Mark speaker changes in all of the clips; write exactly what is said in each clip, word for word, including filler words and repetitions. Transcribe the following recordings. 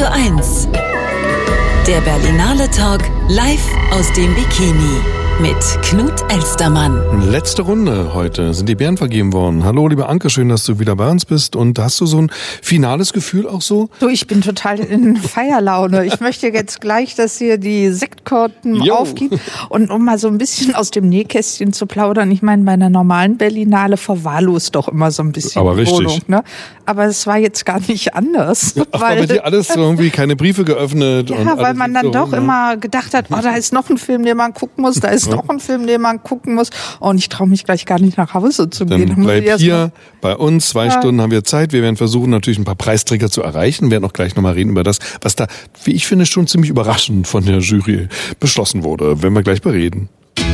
Speaker 1: Radio eins. Der Berlinale Talk live aus dem Bikini mit Knut Elstermann.
Speaker 2: Letzte Runde heute sind die Bären vergeben worden. Hallo, liebe Anke, schön, dass du wieder bei uns bist. Und hast du so ein finales Gefühl auch so?
Speaker 3: Du, ich bin total in Feierlaune. Ich möchte jetzt gleich, dass ihr die Sektkorten
Speaker 2: Jo.
Speaker 3: aufgibt. Und um mal so ein bisschen aus dem Nähkästchen zu plaudern, ich meine, bei einer normalen Berlinale verwahrlost doch immer so ein bisschen
Speaker 2: Aber
Speaker 3: die
Speaker 2: richtig.
Speaker 3: Wohnung. Ne? Aber es war jetzt gar nicht anders.
Speaker 2: Ach, weil bei dir alles so irgendwie keine Briefe geöffnet.
Speaker 3: Ja,
Speaker 2: und
Speaker 3: weil
Speaker 2: alles
Speaker 3: man
Speaker 2: liegt
Speaker 3: dann
Speaker 2: so
Speaker 3: doch
Speaker 2: rum, ne?
Speaker 3: immer gedacht hat, oh, da ist noch ein Film, den man gucken muss, da ist noch ein Film, den man gucken muss. Oh, und ich traue mich gleich gar nicht nach Hause zu gehen.
Speaker 2: Dann bleib
Speaker 3: erst
Speaker 2: hier
Speaker 3: mal-
Speaker 2: bei uns, zwei
Speaker 3: Ja.
Speaker 2: Stunden haben wir Zeit. Wir werden versuchen, natürlich ein paar Preisträger zu erreichen. Wir werden auch gleich nochmal reden über das, was da, wie ich finde, schon ziemlich überraschend von der Jury beschlossen wurde. Werden wir gleich bereden.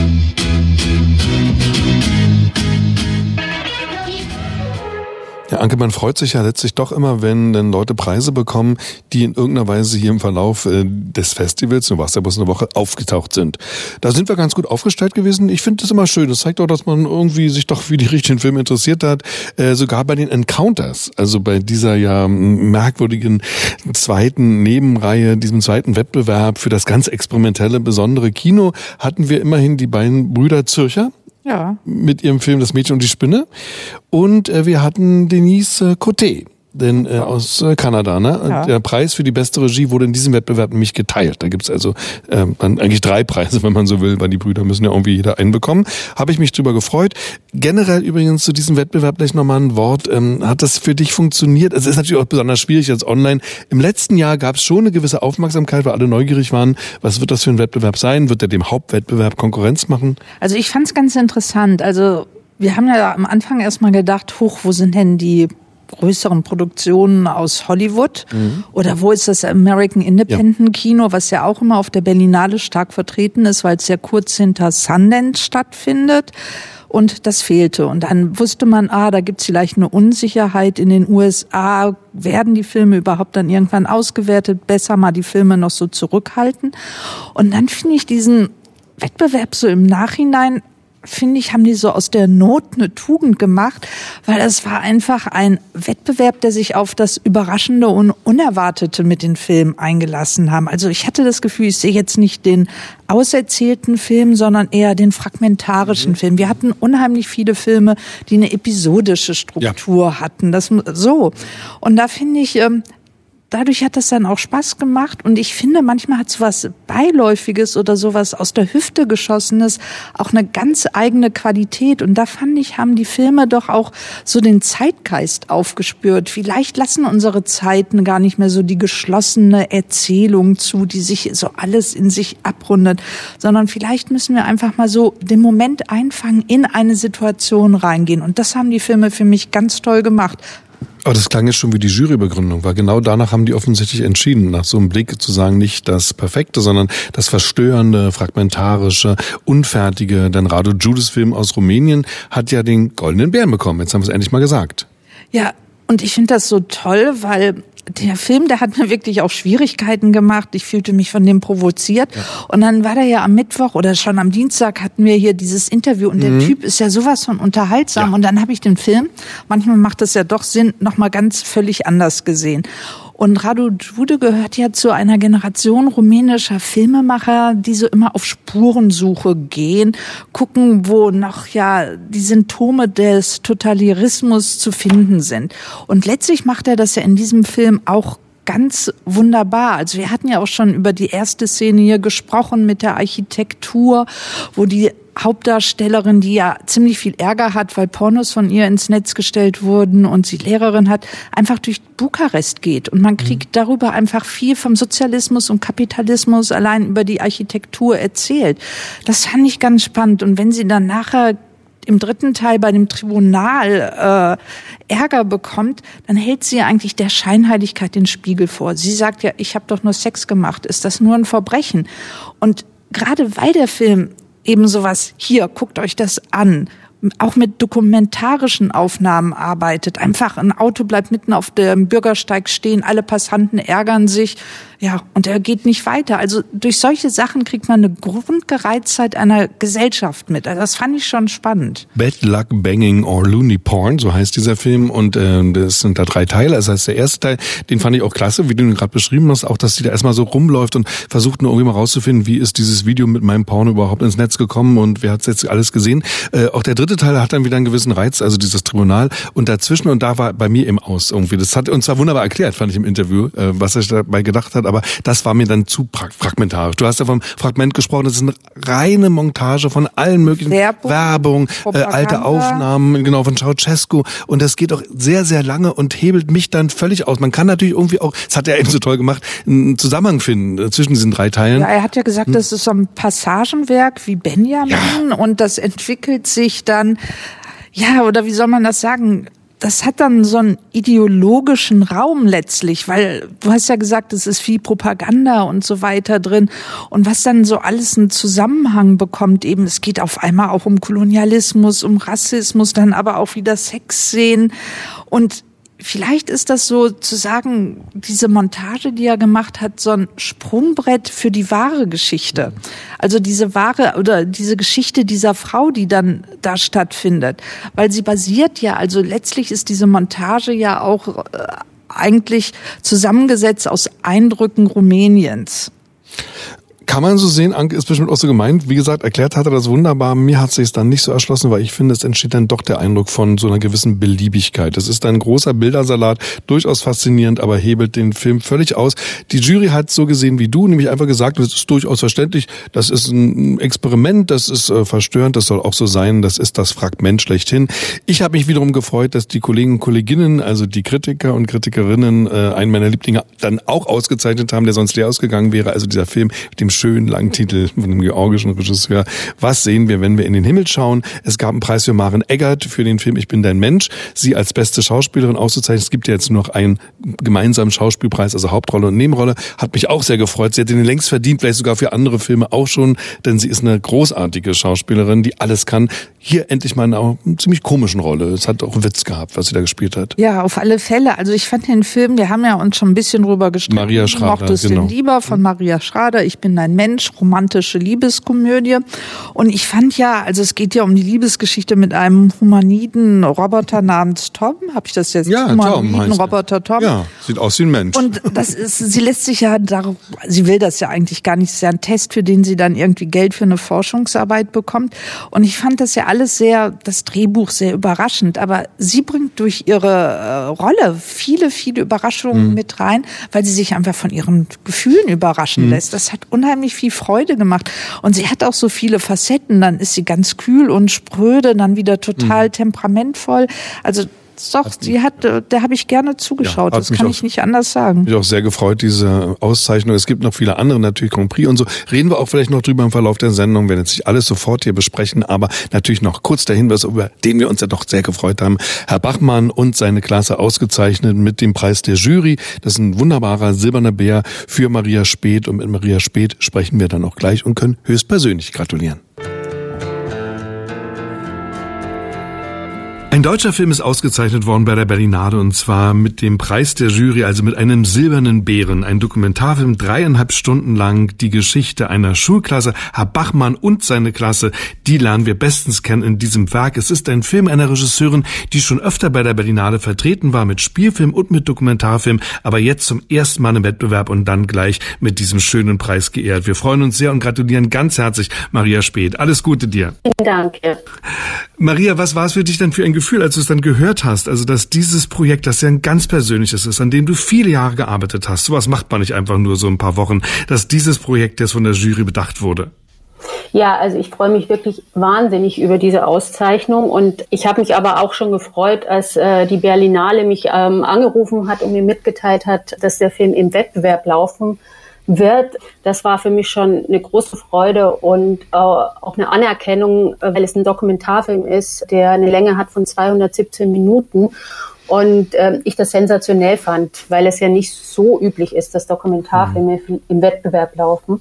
Speaker 2: Ja, Anke, man freut sich ja letztlich doch immer, wenn dann Leute Preise bekommen, die in irgendeiner Weise hier im Verlauf äh, des Festivals, du warst ja bloß eine Woche, aufgetaucht sind. Da sind wir ganz gut aufgestellt gewesen. Ich finde das immer schön. Das zeigt auch, dass man irgendwie sich doch für die richtigen Filme interessiert hat. Äh, sogar bei den Encounters, also bei dieser ja merkwürdigen zweiten Nebenreihe, diesem zweiten Wettbewerb für das ganz experimentelle, besondere Kino, hatten wir immerhin die beiden Brüder Zürcher
Speaker 3: Ja.
Speaker 2: mit ihrem Film Das Mädchen und die Spinne. Und äh, wir hatten Denise äh, Coté, denn äh, aus äh, Kanada. Ne?
Speaker 3: Ja.
Speaker 2: Der Preis für die beste Regie wurde in diesem Wettbewerb nämlich geteilt. Da gibt's also äh, dann eigentlich drei Preise, wenn man so will, weil die Brüder müssen ja irgendwie jeder einen bekommen. Habe ich mich drüber gefreut. Generell übrigens zu diesem Wettbewerb gleich nochmal ein Wort. Ähm, hat das für dich funktioniert? Es ist natürlich auch besonders schwierig als online. Im letzten Jahr gab es schon eine gewisse Aufmerksamkeit, weil alle neugierig waren. Was wird das für ein Wettbewerb sein? Wird er dem Hauptwettbewerb Konkurrenz machen?
Speaker 3: Also ich fand es ganz interessant. Also wir haben ja am Anfang erstmal gedacht, huch, wo sind denn die größeren Produktionen aus Hollywood? Mhm. Oder wo ist das American Independent Kino, was ja auch immer auf der Berlinale stark vertreten ist, weil es ja kurz hinter Sundance stattfindet. Und das fehlte. Und dann wusste man, ah, da gibt's vielleicht eine Unsicherheit in den U S A. Werden die Filme überhaupt dann irgendwann ausgewertet? Besser mal die Filme noch so zurückhalten. Und dann finde ich diesen Wettbewerb so im Nachhinein, finde ich, haben die so aus der Not eine Tugend gemacht, weil es war einfach ein Wettbewerb, der sich auf das Überraschende und Unerwartete mit den Filmen eingelassen haben. Also ich hatte das Gefühl, ich sehe jetzt nicht den auserzählten Film, sondern eher den fragmentarischen mhm. Film. Wir hatten unheimlich viele Filme, die eine episodische Struktur ja. hatten. Das so. Und da finde ich, ähm, dadurch hat das dann auch Spaß gemacht und ich finde, manchmal hat sowas Beiläufiges oder sowas aus der Hüfte geschossenes auch eine ganz eigene Qualität und da fand ich, haben die Filme doch auch so den Zeitgeist aufgespürt. Vielleicht lassen unsere Zeiten gar nicht mehr so die geschlossene Erzählung zu, die sich so alles in sich abrundet, sondern vielleicht müssen wir einfach mal so den Moment einfangen, in eine Situation reingehen und das haben die Filme für mich ganz toll gemacht.
Speaker 2: Aber das klang jetzt schon wie die Jurybegründung, weil genau danach haben die offensichtlich entschieden, nach so einem Blick zu sagen, nicht das Perfekte, sondern das Verstörende, Fragmentarische, Unfertige. Denn Radu Judas Film aus Rumänien hat ja den Goldenen Bären bekommen. Jetzt haben wir es endlich mal gesagt.
Speaker 3: Ja, und ich finde das so toll, weil der Film, der hat mir wirklich auch Schwierigkeiten gemacht. Ich fühlte mich von dem provoziert. Ja. Und dann war der ja am Mittwoch oder schon am Dienstag hatten wir hier dieses Interview und mhm. der Typ ist ja sowas von unterhaltsam. Ja. Und dann habe ich den Film, manchmal macht es ja doch Sinn, nochmal ganz völlig anders gesehen. Und Radu Jude gehört ja zu einer Generation rumänischer Filmemacher, die so immer auf Spurensuche gehen, gucken, wo noch ja die Symptome des Totalitarismus zu finden sind. Und letztlich macht er das ja in diesem Film auch ganz wunderbar. Also wir hatten ja auch schon über die erste Szene hier gesprochen mit der Architektur, wo die Hauptdarstellerin, die ja ziemlich viel Ärger hat, weil Pornos von ihr ins Netz gestellt wurden und sie Lehrerin hat, einfach durch Bukarest geht. Und man kriegt mhm. darüber einfach viel vom Sozialismus und Kapitalismus allein über die Architektur erzählt. Das fand ich ganz spannend. Und wenn sie dann nachher im dritten Teil bei dem Tribunal äh, Ärger bekommt, dann hält sie eigentlich der Scheinheiligkeit den Spiegel vor. Sie sagt ja, ich habe doch nur Sex gemacht. Ist das nur ein Verbrechen? Und gerade weil der Film eben sowas, hier, guckt euch das an, auch mit dokumentarischen Aufnahmen arbeitet. Einfach ein Auto bleibt mitten auf dem Bürgersteig stehen, alle Passanten ärgern sich, ja, und er geht nicht weiter. Also durch solche Sachen kriegt man eine Grundgereiztheit einer Gesellschaft mit. Also das fand ich schon spannend.
Speaker 2: Bad Luck Banging or Looney Porn, so heißt dieser Film, und äh, das sind da drei Teile. Das heißt, der erste Teil, den fand ich auch klasse, wie du ihn gerade beschrieben hast, auch, dass die da erstmal so rumläuft und versucht nur irgendwie mal rauszufinden, wie ist dieses Video mit meinem Porno überhaupt ins Netz gekommen und wer hat's jetzt alles gesehen. Äh, auch der dritte Teil hat dann wieder einen gewissen Reiz, also dieses Tribunal, und dazwischen, und da war bei mir eben aus irgendwie. Das hat uns zwar wunderbar erklärt, fand ich im Interview, äh, was er sich dabei gedacht hat, aber das war mir dann zu fragmentarisch. Du hast ja vom Fragment gesprochen, das ist eine reine Montage von allen möglichen
Speaker 3: Werbung,
Speaker 2: Werbung äh, alte Aufnahmen, genau, von Ceausescu, und das geht auch sehr, sehr lange und hebelt mich dann völlig aus. Man kann natürlich irgendwie auch, das hat er eben so toll gemacht, einen Zusammenhang finden zwischen diesen drei Teilen.
Speaker 3: Ja, er hat ja gesagt, hm. das ist so ein Passagenwerk wie Benjamin, ja. Und das entwickelt sich dann, ja, oder wie soll man das sagen? Das hat dann so einen ideologischen Raum letztlich, weil du hast ja gesagt, es ist viel Propaganda und so weiter drin. Und was dann so alles einen Zusammenhang bekommt, eben, es geht auf einmal auch um Kolonialismus, um Rassismus, dann aber auch wieder Sexszenen. Und vielleicht ist das so zu sagen, diese Montage, die er gemacht hat, so ein Sprungbrett für die wahre Geschichte. Also diese wahre oder diese Geschichte dieser Frau, die dann da stattfindet. Weil sie basiert ja, also letztlich ist diese Montage ja auch äh, eigentlich zusammengesetzt aus Eindrücken Rumäniens.
Speaker 2: Kann man so sehen, Anke ist bestimmt auch so gemeint. Wie gesagt, erklärt hat er das wunderbar. Mir hat es sich dann nicht so erschlossen, weil ich finde, es entsteht dann doch der Eindruck von so einer gewissen Beliebigkeit. Es ist ein großer Bildersalat, durchaus faszinierend, aber hebelt den Film völlig aus. Die Jury hat so gesehen wie du, nämlich einfach gesagt, das ist durchaus verständlich, das ist ein Experiment, das ist äh, verstörend, das soll auch so sein, das ist das Fragment schlechthin. Ich habe mich wiederum gefreut, dass die Kollegen und Kolleginnen, also die Kritiker und Kritikerinnen, äh, einen meiner Lieblinge dann auch ausgezeichnet haben, der sonst leer ausgegangen wäre. Also dieser Film mit dem schönen langen Titel von dem georgischen Regisseur. Was sehen wir, wenn wir in den Himmel schauen? Es gab einen Preis für Maren Eggert für den Film Ich bin dein Mensch. Sie als beste Schauspielerin auszuzeichnen. Es gibt ja jetzt nur noch einen gemeinsamen Schauspielpreis, also Hauptrolle und Nebenrolle. Hat mich auch sehr gefreut. Sie hat den längst verdient, vielleicht sogar für andere Filme auch schon, denn sie ist eine großartige Schauspielerin, die alles kann. Hier endlich mal in einer ziemlich komischen Rolle. Es hat auch Witz gehabt, was sie da gespielt hat.
Speaker 3: Ja, auf alle Fälle. Also ich fand den Film, wir haben ja uns schon ein bisschen drüber gestritten.
Speaker 2: Maria Schrader,
Speaker 3: mochtest
Speaker 2: genau.
Speaker 3: Den lieber von Maria Schrader. Ich bin ein Mensch, romantische Liebeskomödie. Und ich fand ja, also es geht ja um die Liebesgeschichte mit einem humaniden Roboter namens Tom. Habe ich das jetzt?
Speaker 2: Ja,
Speaker 3: humaniden
Speaker 2: Tom heißt
Speaker 3: Roboter Tom.
Speaker 2: Ja, sieht aus wie ein Mensch.
Speaker 3: Und das ist, sie lässt sich ja, darum, sie will das ja eigentlich gar nicht, es ist ja ein Test, für den sie dann irgendwie Geld für eine Forschungsarbeit bekommt. Und ich fand das ja alles sehr, das Drehbuch sehr überraschend. Aber sie bringt durch ihre äh, Rolle viele, viele Überraschungen mhm. mit rein, weil sie sich einfach von ihren Gefühlen überraschen mhm. lässt. Das hat unheimlich viel Freude gemacht. Und sie hat auch so viele Facetten. Dann ist sie ganz kühl und spröde, dann wieder total mhm. temperamentvoll. Also doch, sie hat, da habe ich gerne zugeschaut. Ja, das kann ich nicht anders sagen.
Speaker 2: Mich auch sehr gefreut, diese Auszeichnung. Es gibt noch viele andere, natürlich Grand Prix und so. Reden wir auch vielleicht noch drüber im Verlauf der Sendung, werden jetzt nicht alles sofort hier besprechen, aber natürlich noch kurz der Hinweis, über den wir uns ja doch sehr gefreut haben. Herr Bachmann und seine Klasse ausgezeichnet mit dem Preis der Jury. Das ist ein wunderbarer silberner Bär für Maria Speth, und mit Maria Speth sprechen wir dann auch gleich und können höchstpersönlich gratulieren. Ein deutscher Film ist ausgezeichnet worden bei der Berlinale, und zwar mit dem Preis der Jury, also mit einem silbernen Bären. Ein Dokumentarfilm, dreieinhalb Stunden lang, die Geschichte einer Schulklasse. Herr Bachmann und seine Klasse, die lernen wir bestens kennen in diesem Werk. Es ist ein Film einer Regisseurin, die schon öfter bei der Berlinale vertreten war, mit Spielfilm und mit Dokumentarfilm, aber jetzt zum ersten Mal im Wettbewerb und dann gleich mit diesem schönen Preis geehrt. Wir freuen uns sehr und gratulieren ganz herzlich Maria Speth. Alles Gute dir.
Speaker 4: Vielen Dank. Ja.
Speaker 2: Maria, was war es für dich denn für ein Gefühl, als du es dann gehört hast, also dass dieses Projekt, das ja ein ganz persönliches ist, an dem du viele Jahre gearbeitet hast, sowas macht man nicht einfach nur so ein paar Wochen, dass dieses Projekt jetzt von der Jury bedacht wurde?
Speaker 4: Ja, also ich freue mich wirklich wahnsinnig über diese Auszeichnung, und ich habe mich aber auch schon gefreut, als äh, die Berlinale mich ähm, angerufen hat und mir mitgeteilt hat, dass der Film im Wettbewerb laufen wird. Das war für mich schon eine große Freude und äh, auch eine Anerkennung, weil es ein Dokumentarfilm ist, der eine Länge hat von zweihundertsiebzehn Minuten. Und äh, ich das sensationell fand, weil es ja nicht so üblich ist, dass Dokumentarfilme mhm. im Wettbewerb laufen.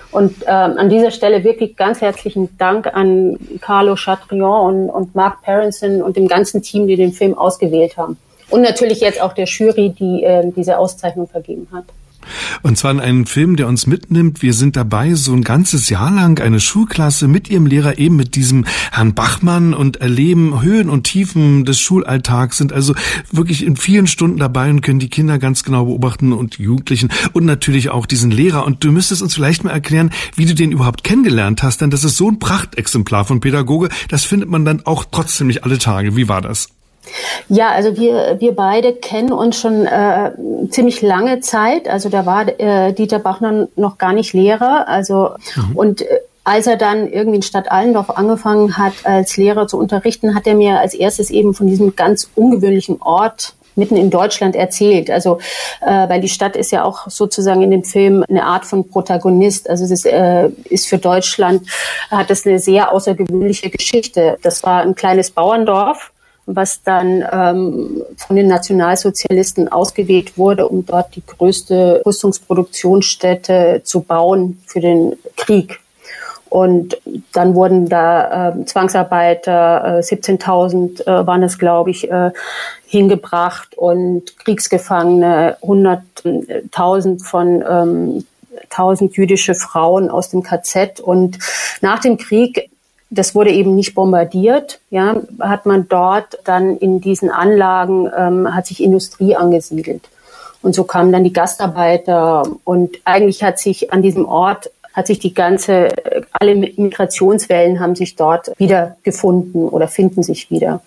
Speaker 4: Und ähm, an dieser Stelle wirklich ganz herzlichen Dank an Carlo Chatrion und, und Mark Parenson und dem ganzen Team, die den Film ausgewählt haben. Und natürlich jetzt auch der Jury, die äh, diese Auszeichnung vergeben hat.
Speaker 2: Und zwar in einem Film, der uns mitnimmt. Wir sind dabei, so ein ganzes Jahr lang eine Schulklasse mit ihrem Lehrer, eben mit diesem Herrn Bachmann, und erleben Höhen und Tiefen des Schulalltags, sind also wirklich in vielen Stunden dabei und können die Kinder ganz genau beobachten und die Jugendlichen und natürlich auch diesen Lehrer. Und du müsstest uns vielleicht mal erklären, wie du den überhaupt kennengelernt hast, denn das ist so ein Prachtexemplar von Pädagoge, das findet man dann auch trotzdem nicht alle Tage. Wie war das?
Speaker 4: Ja, also wir wir beide kennen uns schon äh, ziemlich lange Zeit. Also da war äh, Dieter Bachmann noch gar nicht Lehrer. Also mhm. und äh, als er dann irgendwie in Stadt Allendorf angefangen hat, als Lehrer zu unterrichten, hat er mir als erstes eben von diesem ganz ungewöhnlichen Ort mitten in Deutschland erzählt. Also äh, weil die Stadt ist ja auch sozusagen in dem Film eine Art von Protagonist. Also das äh, ist für Deutschland, hat das eine sehr außergewöhnliche Geschichte. Das war ein kleines Bauerndorf, was dann ähm, von den Nationalsozialisten ausgewählt wurde, um dort die größte Rüstungsproduktionsstätte zu bauen für den Krieg. Und dann wurden da äh, Zwangsarbeiter, äh, siebzehntausend äh, waren es, glaube ich, äh, hingebracht und Kriegsgefangene, hunderttausend von ähm, tausend jüdische Frauen aus dem K Z. Und nach dem Krieg, das wurde eben nicht bombardiert, ja, hat man dort dann in diesen Anlagen, ähm, hat sich Industrie angesiedelt. Und so kamen dann die Gastarbeiter und eigentlich hat sich an diesem Ort, hat sich die ganze, alle Migrationswellen haben sich dort wieder gefunden oder finden sich wieder.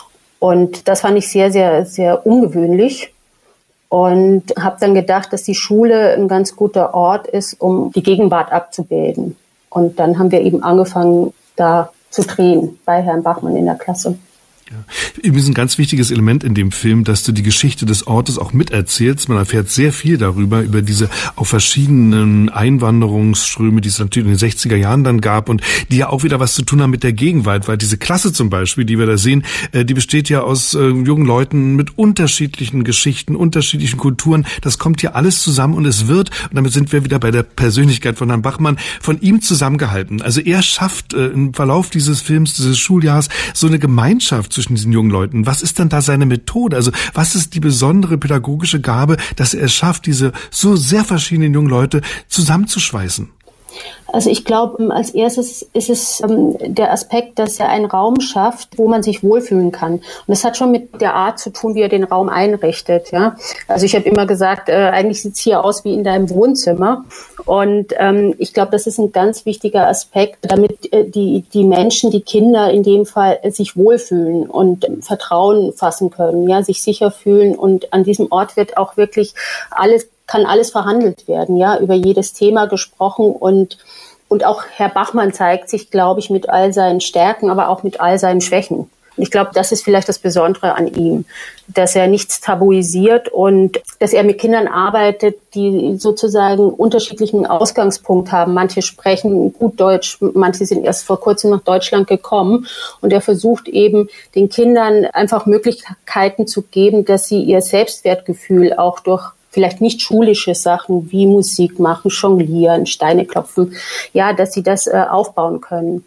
Speaker 4: Und das fand ich sehr, sehr, sehr ungewöhnlich. Und habe dann gedacht, dass die Schule ein ganz guter Ort ist, um die Gegenwart abzubilden. Und dann haben wir eben angefangen, da zu drehen bei Herrn Bachmann in der Klasse.
Speaker 2: Ja. Übrigens ein ganz wichtiges Element in dem Film, dass du die Geschichte des Ortes auch miterzählst. Man erfährt sehr viel darüber, über diese auf verschiedenen Einwanderungsströme, die es natürlich in den sechziger Jahren dann gab und die ja auch wieder was zu tun haben mit der Gegenwart, weil diese Klasse zum Beispiel, die wir da sehen, die besteht ja aus äh, jungen Leuten mit unterschiedlichen Geschichten, unterschiedlichen Kulturen. Das kommt hier alles zusammen und es wird, und damit sind wir wieder bei der Persönlichkeit von Herrn Bachmann, von ihm zusammengehalten. Also er schafft äh, im Verlauf dieses Films, dieses Schuljahres, so eine Gemeinschaft zwischen diesen jungen Leuten. Was ist denn da seine Methode? Also was ist die besondere pädagogische Gabe, dass er es schafft, diese so sehr verschiedenen jungen Leute zusammenzuschweißen?
Speaker 4: Also ich glaube, als erstes ist es ähm, der Aspekt, dass er einen Raum schafft, wo man sich wohlfühlen kann. Und das hat schon mit der Art zu tun, wie er den Raum einrichtet. Ja, also ich habe immer gesagt, äh, eigentlich sieht's hier aus wie in deinem Wohnzimmer. Und ähm, ich glaube, das ist ein ganz wichtiger Aspekt, damit äh, die die Menschen, die Kinder in dem Fall äh, sich wohlfühlen und äh, Vertrauen fassen können, ja, sich sicher fühlen. Und an diesem Ort wird auch wirklich alles kann alles verhandelt werden, ja, über jedes Thema gesprochen und und auch Herr Bachmann zeigt sich, glaube ich, mit all seinen Stärken, aber auch mit all seinen Schwächen. Und ich glaube, das ist vielleicht das Besondere an ihm, dass er nichts tabuisiert und dass er mit Kindern arbeitet, die sozusagen unterschiedlichen Ausgangspunkt haben. Manche sprechen gut Deutsch, manche sind erst vor kurzem nach Deutschland gekommen und er versucht eben den Kindern einfach Möglichkeiten zu geben, dass sie ihr Selbstwertgefühl auch durch vielleicht nicht schulische Sachen wie Musik machen, jonglieren, Steine klopfen, ja, dass sie das äh, aufbauen können.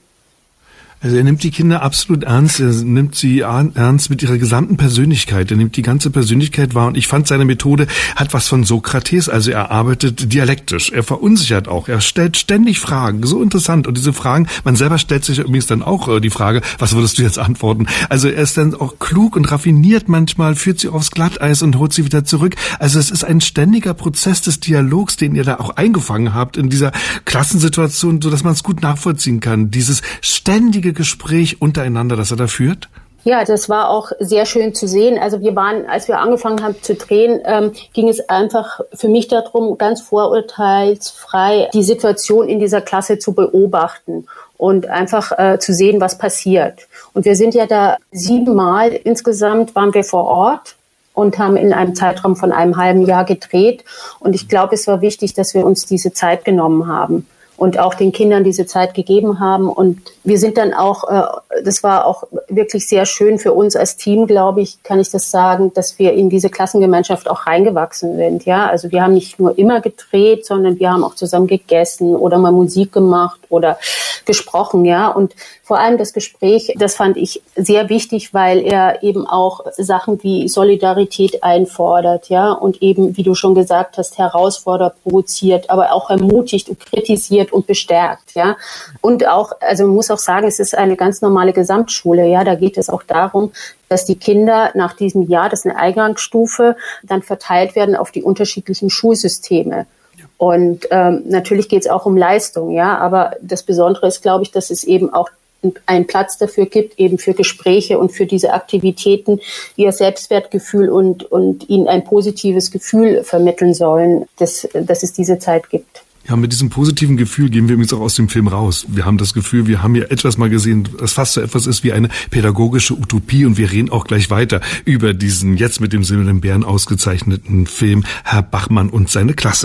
Speaker 2: Also er nimmt die Kinder absolut ernst, er nimmt sie ernst mit ihrer gesamten Persönlichkeit, er nimmt die ganze Persönlichkeit wahr und ich fand, seine Methode hat was von Sokrates, also er arbeitet dialektisch, er verunsichert auch, er stellt ständig Fragen, so interessant und diese Fragen, man selber stellt sich übrigens dann auch die Frage, was würdest du jetzt antworten? Also er ist dann auch klug und raffiniert manchmal, führt sie aufs Glatteis und holt sie wieder zurück, also es ist ein ständiger Prozess des Dialogs, den ihr da auch eingefangen habt in dieser Klassensituation, so dass man es gut nachvollziehen kann, dieses ständige Gespräch untereinander, das er da führt?
Speaker 4: Ja, das war auch sehr schön zu sehen. Also wir waren, als wir angefangen haben zu drehen, ähm, ging es einfach für mich darum, ganz vorurteilsfrei die Situation in dieser Klasse zu beobachten und einfach äh, zu sehen, was passiert. Und wir sind ja da siebenmal insgesamt waren wir vor Ort und haben in einem Zeitraum von einem halben Jahr gedreht. Und ich glaube, es war wichtig, dass wir uns diese Zeit genommen haben und auch den Kindern diese Zeit gegeben haben. Und wir sind dann auch, äh, das war auch wirklich sehr schön für uns als Team, glaube ich, kann ich das sagen, dass wir in diese Klassengemeinschaft auch reingewachsen sind. Ja, also wir haben nicht nur immer gedreht, sondern wir haben auch zusammen gegessen oder mal Musik gemacht oder gesprochen, ja. Und vor allem das Gespräch, das fand ich sehr wichtig, weil er eben auch Sachen wie Solidarität einfordert, ja, und eben, wie du schon gesagt hast, herausfordert, provoziert, aber auch ermutigt und kritisiert und bestärkt, ja. Und auch, also man muss auch sagen, es ist eine ganz normale Gesamtschule, ja. Da geht es auch darum, dass die Kinder nach diesem Jahr, das ist eine Eingangsstufe, dann verteilt werden auf die unterschiedlichen Schulsysteme. Und ähm, natürlich geht es auch um Leistung, ja, aber das Besondere ist, glaube ich, dass es eben auch einen Platz dafür gibt, eben für Gespräche und für diese Aktivitäten, die ihr Selbstwertgefühl und, und ihnen ein positives Gefühl vermitteln sollen, dass, dass es diese Zeit gibt.
Speaker 2: Ja, mit diesem positiven Gefühl gehen wir übrigens auch aus dem Film raus. Wir haben das Gefühl, wir haben hier etwas mal gesehen, das fast so etwas ist wie eine pädagogische Utopie, und wir reden auch gleich weiter über diesen jetzt mit dem Silbernen Bären ausgezeichneten Film Herr Bachmann und seine Klasse.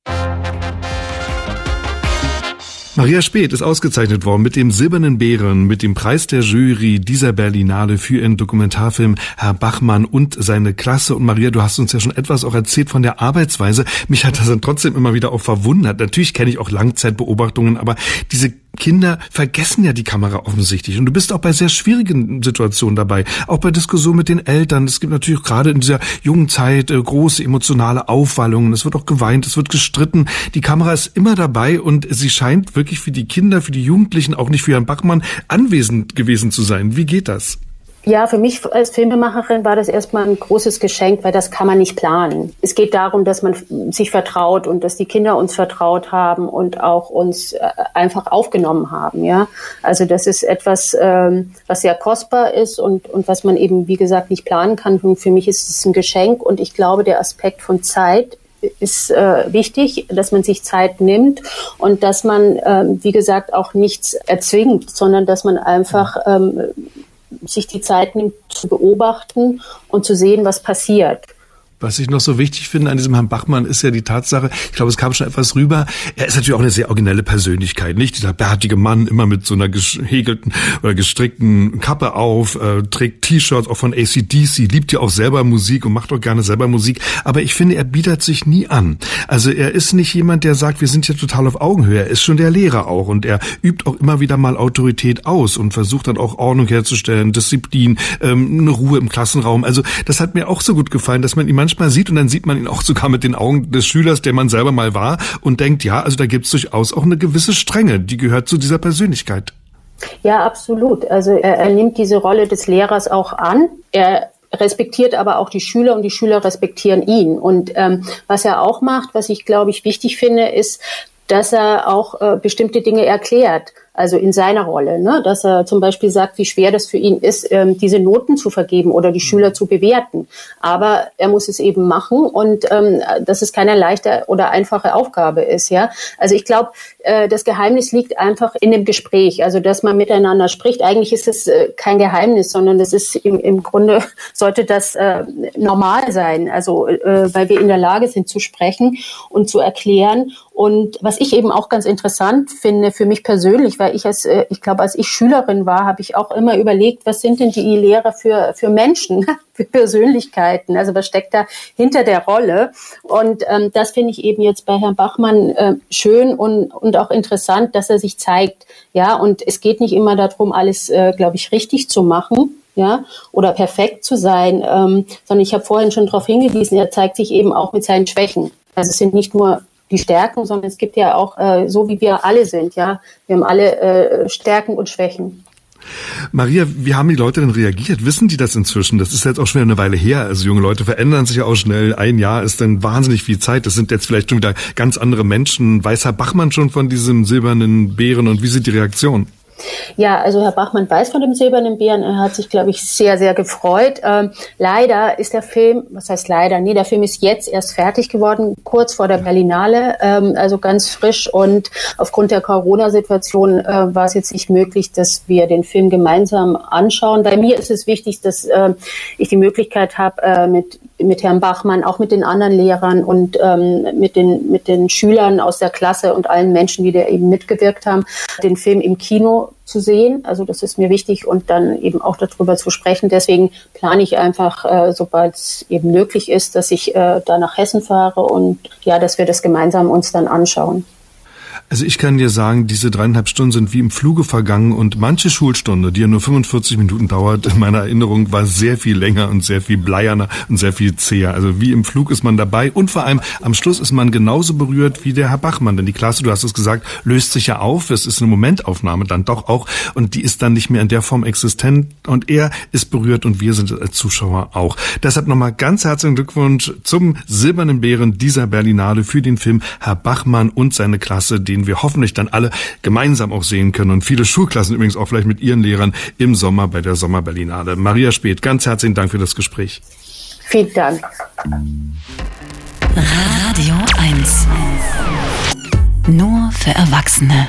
Speaker 2: Maria Späth ist ausgezeichnet worden mit dem Silbernen Bären, mit dem Preis der Jury dieser Berlinale für ihren Dokumentarfilm Herr Bachmann und seine Klasse. Und Maria, du hast uns ja schon etwas auch erzählt von der Arbeitsweise. Mich hat das dann trotzdem immer wieder auch verwundert. Natürlich kenne ich auch Langzeitbeobachtungen, aber diese Kinder vergessen ja die Kamera offensichtlich. Und du bist auch bei sehr schwierigen Situationen dabei, auch bei Diskussionen mit den Eltern. Es gibt natürlich gerade in dieser jungen Zeit äh, große emotionale Aufwallungen. Es wird auch geweint, es wird gestritten. Die Kamera ist immer dabei und sie scheint wirklich für die Kinder, für die Jugendlichen, auch nicht für Herrn Bachmann, anwesend gewesen zu sein. Wie geht das?
Speaker 4: Ja, für mich als Filmemacherin war das erstmal ein großes Geschenk, weil das kann man nicht planen. Es geht darum, dass man sich vertraut und dass die Kinder uns vertraut haben und auch uns einfach aufgenommen haben, ja. Also das ist etwas, ähm, was sehr kostbar ist und, und was man eben, wie gesagt, nicht planen kann. Und für mich ist es ein Geschenk, und ich glaube, der Aspekt von Zeit ist äh, wichtig, dass man sich Zeit nimmt und dass man, ähm, wie gesagt, auch nichts erzwingt, sondern dass man einfach ähm, sich die Zeit nimmt, zu beobachten und zu sehen, was passiert.
Speaker 2: Was ich noch so wichtig finde an diesem Herrn Bachmann ist ja die Tatsache, ich glaube, es kam schon etwas rüber, er ist natürlich auch eine sehr originelle Persönlichkeit, nicht? Dieser bärtige Mann, immer mit so einer gehäkelten oder gestrickten Kappe auf, äh, trägt T-Shirts auch von A C D C, liebt ja auch selber Musik und macht auch gerne selber Musik, aber ich finde, er bietet sich nie an. Also er ist nicht jemand, der sagt, wir sind hier total auf Augenhöhe, er ist schon der Lehrer auch, und er übt auch immer wieder mal Autorität aus und versucht dann auch Ordnung herzustellen, Disziplin, ähm, eine Ruhe im Klassenraum. Also das hat mir auch so gut gefallen, dass man ihn manchmal sieht, und dann sieht man ihn auch sogar mit den Augen des Schülers, der man selber mal war, und denkt, ja, also da gibt es durchaus auch eine gewisse Strenge, die gehört zu dieser Persönlichkeit.
Speaker 4: Ja, absolut. Also er, er nimmt diese Rolle des Lehrers auch an. Er respektiert aber auch die Schüler, und die Schüler respektieren ihn. Und ähm, was er auch macht, was ich, glaube ich, wichtig finde, ist, dass er auch äh, bestimmte Dinge erklärt. Also in seiner Rolle, ne? Dass er zum Beispiel sagt, wie schwer das für ihn ist, ähm, diese Noten zu vergeben oder die Schüler zu bewerten. Aber er muss es eben machen, und ähm, dass es keine leichte oder einfache Aufgabe ist. Ja, also ich glaube, äh, das Geheimnis liegt einfach in dem Gespräch, also dass man miteinander spricht. Eigentlich ist es äh, kein Geheimnis, sondern das ist im, im Grunde sollte das äh, normal sein. Also äh, weil wir in der Lage sind zu sprechen und zu erklären. Und was ich eben auch ganz interessant finde für mich persönlich, weil ich als, ich glaube, als ich Schülerin war, habe ich auch immer überlegt, was sind denn die Lehrer für, für Menschen, für Persönlichkeiten? Also was steckt da hinter der Rolle? Und ähm, das finde ich eben jetzt bei Herrn Bachmann äh, schön und, und auch interessant, dass er sich zeigt. Ja, und es geht nicht immer darum, alles, äh, glaube ich, richtig zu machen. Ja, oder perfekt zu sein, ähm, sondern ich habe vorhin schon darauf hingewiesen, er zeigt sich eben auch mit seinen Schwächen. Also es sind nicht nur die Stärken, sondern es gibt ja auch, äh, so wie wir alle sind, ja, wir haben alle äh, Stärken und Schwächen.
Speaker 2: Maria, wie haben die Leute denn reagiert? Wissen die das inzwischen? Das ist jetzt auch schon eine Weile her. Also junge Leute verändern sich ja auch schnell. Ein Jahr ist dann wahnsinnig viel Zeit. Das sind jetzt vielleicht schon wieder ganz andere Menschen. Weiß Herr Bachmann schon von diesem Silbernen Bären, und wie sind die Reaktionen?
Speaker 4: Ja, also Herr Bachmann weiß von dem Silbernen Bären. Er hat sich, glaube ich, sehr, sehr gefreut. Ähm, leider ist der Film, was heißt leider? Nee, der Film ist jetzt erst fertig geworden, kurz vor der Berlinale, ähm, also ganz frisch. Und aufgrund der Corona-Situation äh, war es jetzt nicht möglich, dass wir den Film gemeinsam anschauen. Bei mir ist es wichtig, dass äh, ich die Möglichkeit habe, äh, mit mit Herrn Bachmann, auch mit den anderen Lehrern und ähm, mit den mit den Schülern aus der Klasse und allen Menschen, die da eben mitgewirkt haben, den Film im Kino zu sehen. Also das ist mir wichtig und dann eben auch darüber zu sprechen. Deswegen plane ich einfach, äh, sobald es eben möglich ist, dass ich äh, da nach Hessen fahre und ja, dass wir das gemeinsam uns dann anschauen.
Speaker 2: Also ich kann dir sagen, diese dreieinhalb Stunden sind wie im Fluge vergangen und manche Schulstunde, die ja nur fünfundvierzig Minuten dauert, in meiner Erinnerung war sehr viel länger und sehr viel bleierner und sehr viel zäher. Also wie im Flug ist man dabei und vor allem am Schluss ist man genauso berührt wie der Herr Bachmann. Denn die Klasse, du hast es gesagt, löst sich ja auf. Es ist eine Momentaufnahme dann doch auch und die ist dann nicht mehr in der Form existent und er ist berührt und wir sind als Zuschauer auch. Deshalb nochmal ganz herzlichen Glückwunsch zum Silbernen Bären dieser Berlinale für den Film Herr Bachmann und seine Klasse, den wir hoffentlich dann alle gemeinsam auch sehen können und viele Schulklassen übrigens auch vielleicht mit ihren Lehrern im Sommer bei der Sommerberlinale. Maria Speth, ganz herzlichen Dank für das Gespräch.
Speaker 4: Vielen Dank.
Speaker 1: Radio eins. Nur für Erwachsene.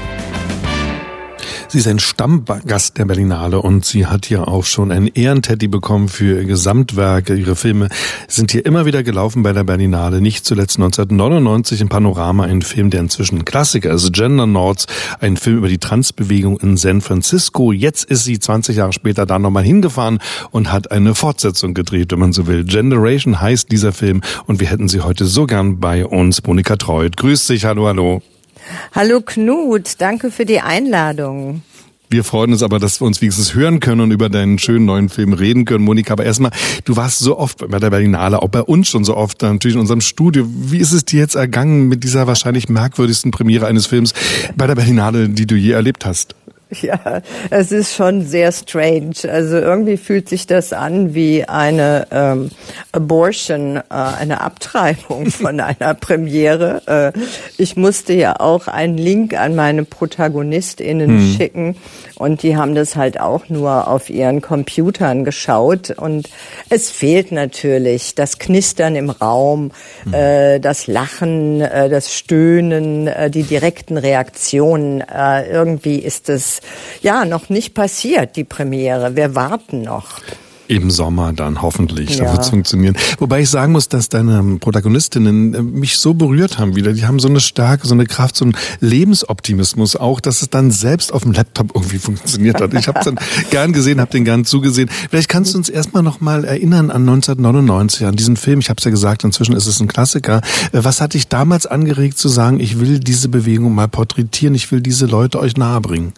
Speaker 2: Sie ist ein Stammgast der Berlinale und sie hat hier auch schon einen Ehrenteddy bekommen für ihr Gesamtwerk. Ihre Filme sind hier immer wieder gelaufen bei der Berlinale. Nicht zuletzt neunzehnhundertneunundneunzig im Panorama, ein Film, der inzwischen ein Klassiker ist. Gendernauts, ein Film über die Transbewegung in San Francisco. Jetzt ist sie zwanzig Jahre später da nochmal hingefahren und hat eine Fortsetzung gedreht, wenn man so will. Generation heißt dieser Film und wir hätten sie heute so gern bei uns. Monika Treut, grüß dich, hallo, hallo.
Speaker 5: Hallo Knut, danke für die Einladung.
Speaker 2: Wir freuen uns aber, dass wir uns wenigstens hören können und über deinen schönen neuen Film reden können. Monika, aber erstmal, du warst so oft bei der Berlinale, auch bei uns schon so oft, natürlich in unserem Studio. Wie ist es dir jetzt ergangen mit dieser wahrscheinlich merkwürdigsten Premiere eines Films bei der Berlinale, die du je erlebt hast?
Speaker 5: Ja, es ist schon sehr strange. Also irgendwie fühlt sich das an wie eine ähm, Abortion, äh, eine Abtreibung von einer Premiere. Äh, ich musste ja auch einen Link an meine ProtagonistInnen hm. schicken und die haben das halt auch nur auf ihren Computern geschaut und es fehlt natürlich das Knistern im Raum, hm. äh, das Lachen, äh, das Stöhnen, äh, die direkten Reaktionen. Äh, irgendwie ist es ja noch nicht passiert, die Premiere. Wir warten noch.
Speaker 2: Im Sommer dann hoffentlich,
Speaker 5: ja.
Speaker 2: Da wird es funktionieren. Wobei ich sagen muss, dass deine Protagonistinnen mich so berührt haben wieder. Die haben so eine Stärke, so eine Kraft, so einen Lebensoptimismus auch, dass es dann selbst auf dem Laptop irgendwie funktioniert hat. Ich habe es dann gern gesehen, habe den gern zugesehen. Vielleicht kannst du uns erstmal noch mal erinnern an neunzehnhundertneunundneunzig, an diesen Film. Ich habe es ja gesagt, inzwischen ist es ein Klassiker. Was hat dich damals angeregt zu sagen, ich will diese Bewegung mal porträtieren, ich will diese Leute euch nahebringen?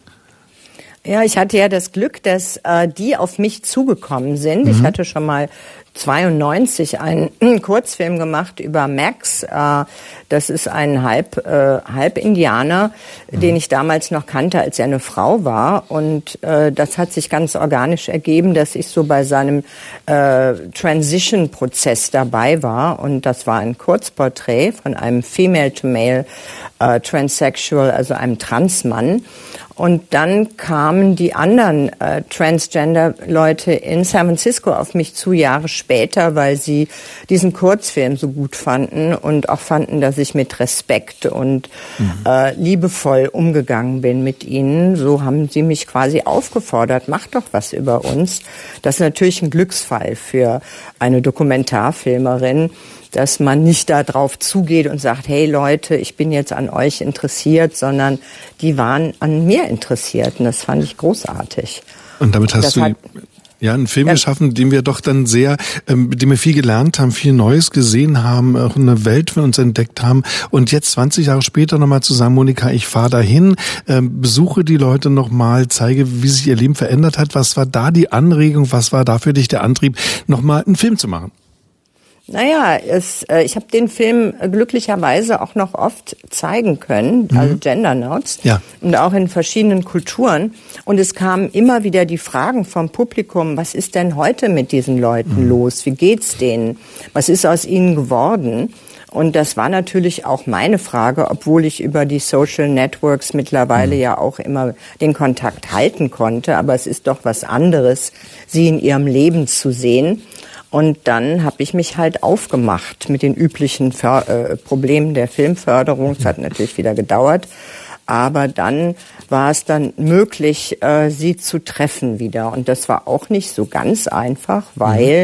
Speaker 5: Ja, ich hatte ja das Glück, dass äh, die auf mich zugekommen sind. Mhm. Ich hatte schon mal zweiundneunzig einen Kurzfilm gemacht über Max. Äh, das ist ein Halb, äh, Halb-Indianer, mhm. den ich damals noch kannte, als er eine Frau war. Und äh, das hat sich ganz organisch ergeben, dass ich so bei seinem äh, Transition-Prozess dabei war. Und das war ein Kurzporträt von einem Female-to-Male äh, Transsexual, also einem Transmann. Und dann kamen die anderen äh, Transgender-Leute in San Francisco auf mich zu, Jahre später, weil sie diesen Kurzfilm so gut fanden und auch fanden, dass ich mit Respekt und mhm. äh, liebevoll umgegangen bin mit ihnen. So haben sie mich quasi aufgefordert, mach doch was über uns. Das ist natürlich ein Glücksfall für eine Dokumentarfilmerin, dass man nicht da drauf zugeht und sagt, hey Leute, ich bin jetzt an euch interessiert, sondern die waren an mir interessiert und das fand ich großartig.
Speaker 2: Und damit hast
Speaker 5: das
Speaker 2: du
Speaker 5: hat,
Speaker 2: ja einen Film
Speaker 5: ja,
Speaker 2: geschaffen, den wir doch dann sehr, ähm, mit dem wir viel gelernt haben, viel Neues gesehen haben, auch eine Welt für uns entdeckt haben und jetzt zwanzig Jahre später nochmal zu sagen, Monika, ich fahre dahin, ähm, besuche die Leute nochmal, zeige, wie sich ihr Leben verändert hat. Was war da die Anregung, was war da für dich der Antrieb, nochmal einen Film zu machen?
Speaker 5: Naja, es, äh, ich habe den Film glücklicherweise auch noch oft zeigen können, mhm. also Gendernauts,
Speaker 2: ja.
Speaker 5: und auch in verschiedenen Kulturen. Und es kamen immer wieder die Fragen vom Publikum, was ist denn heute mit diesen Leuten mhm. los? Wie geht's denen? Was ist aus ihnen geworden? Und das war natürlich auch meine Frage, obwohl ich über die Social Networks mittlerweile mhm. ja auch immer den Kontakt halten konnte. Aber es ist doch was anderes, sie in ihrem Leben zu sehen. Und dann habe ich mich halt aufgemacht mit den üblichen För- äh, Problemen der Filmförderung. Es hat natürlich wieder gedauert. Aber dann war es dann möglich, äh, sie zu treffen wieder. Und das war auch nicht so ganz einfach, weil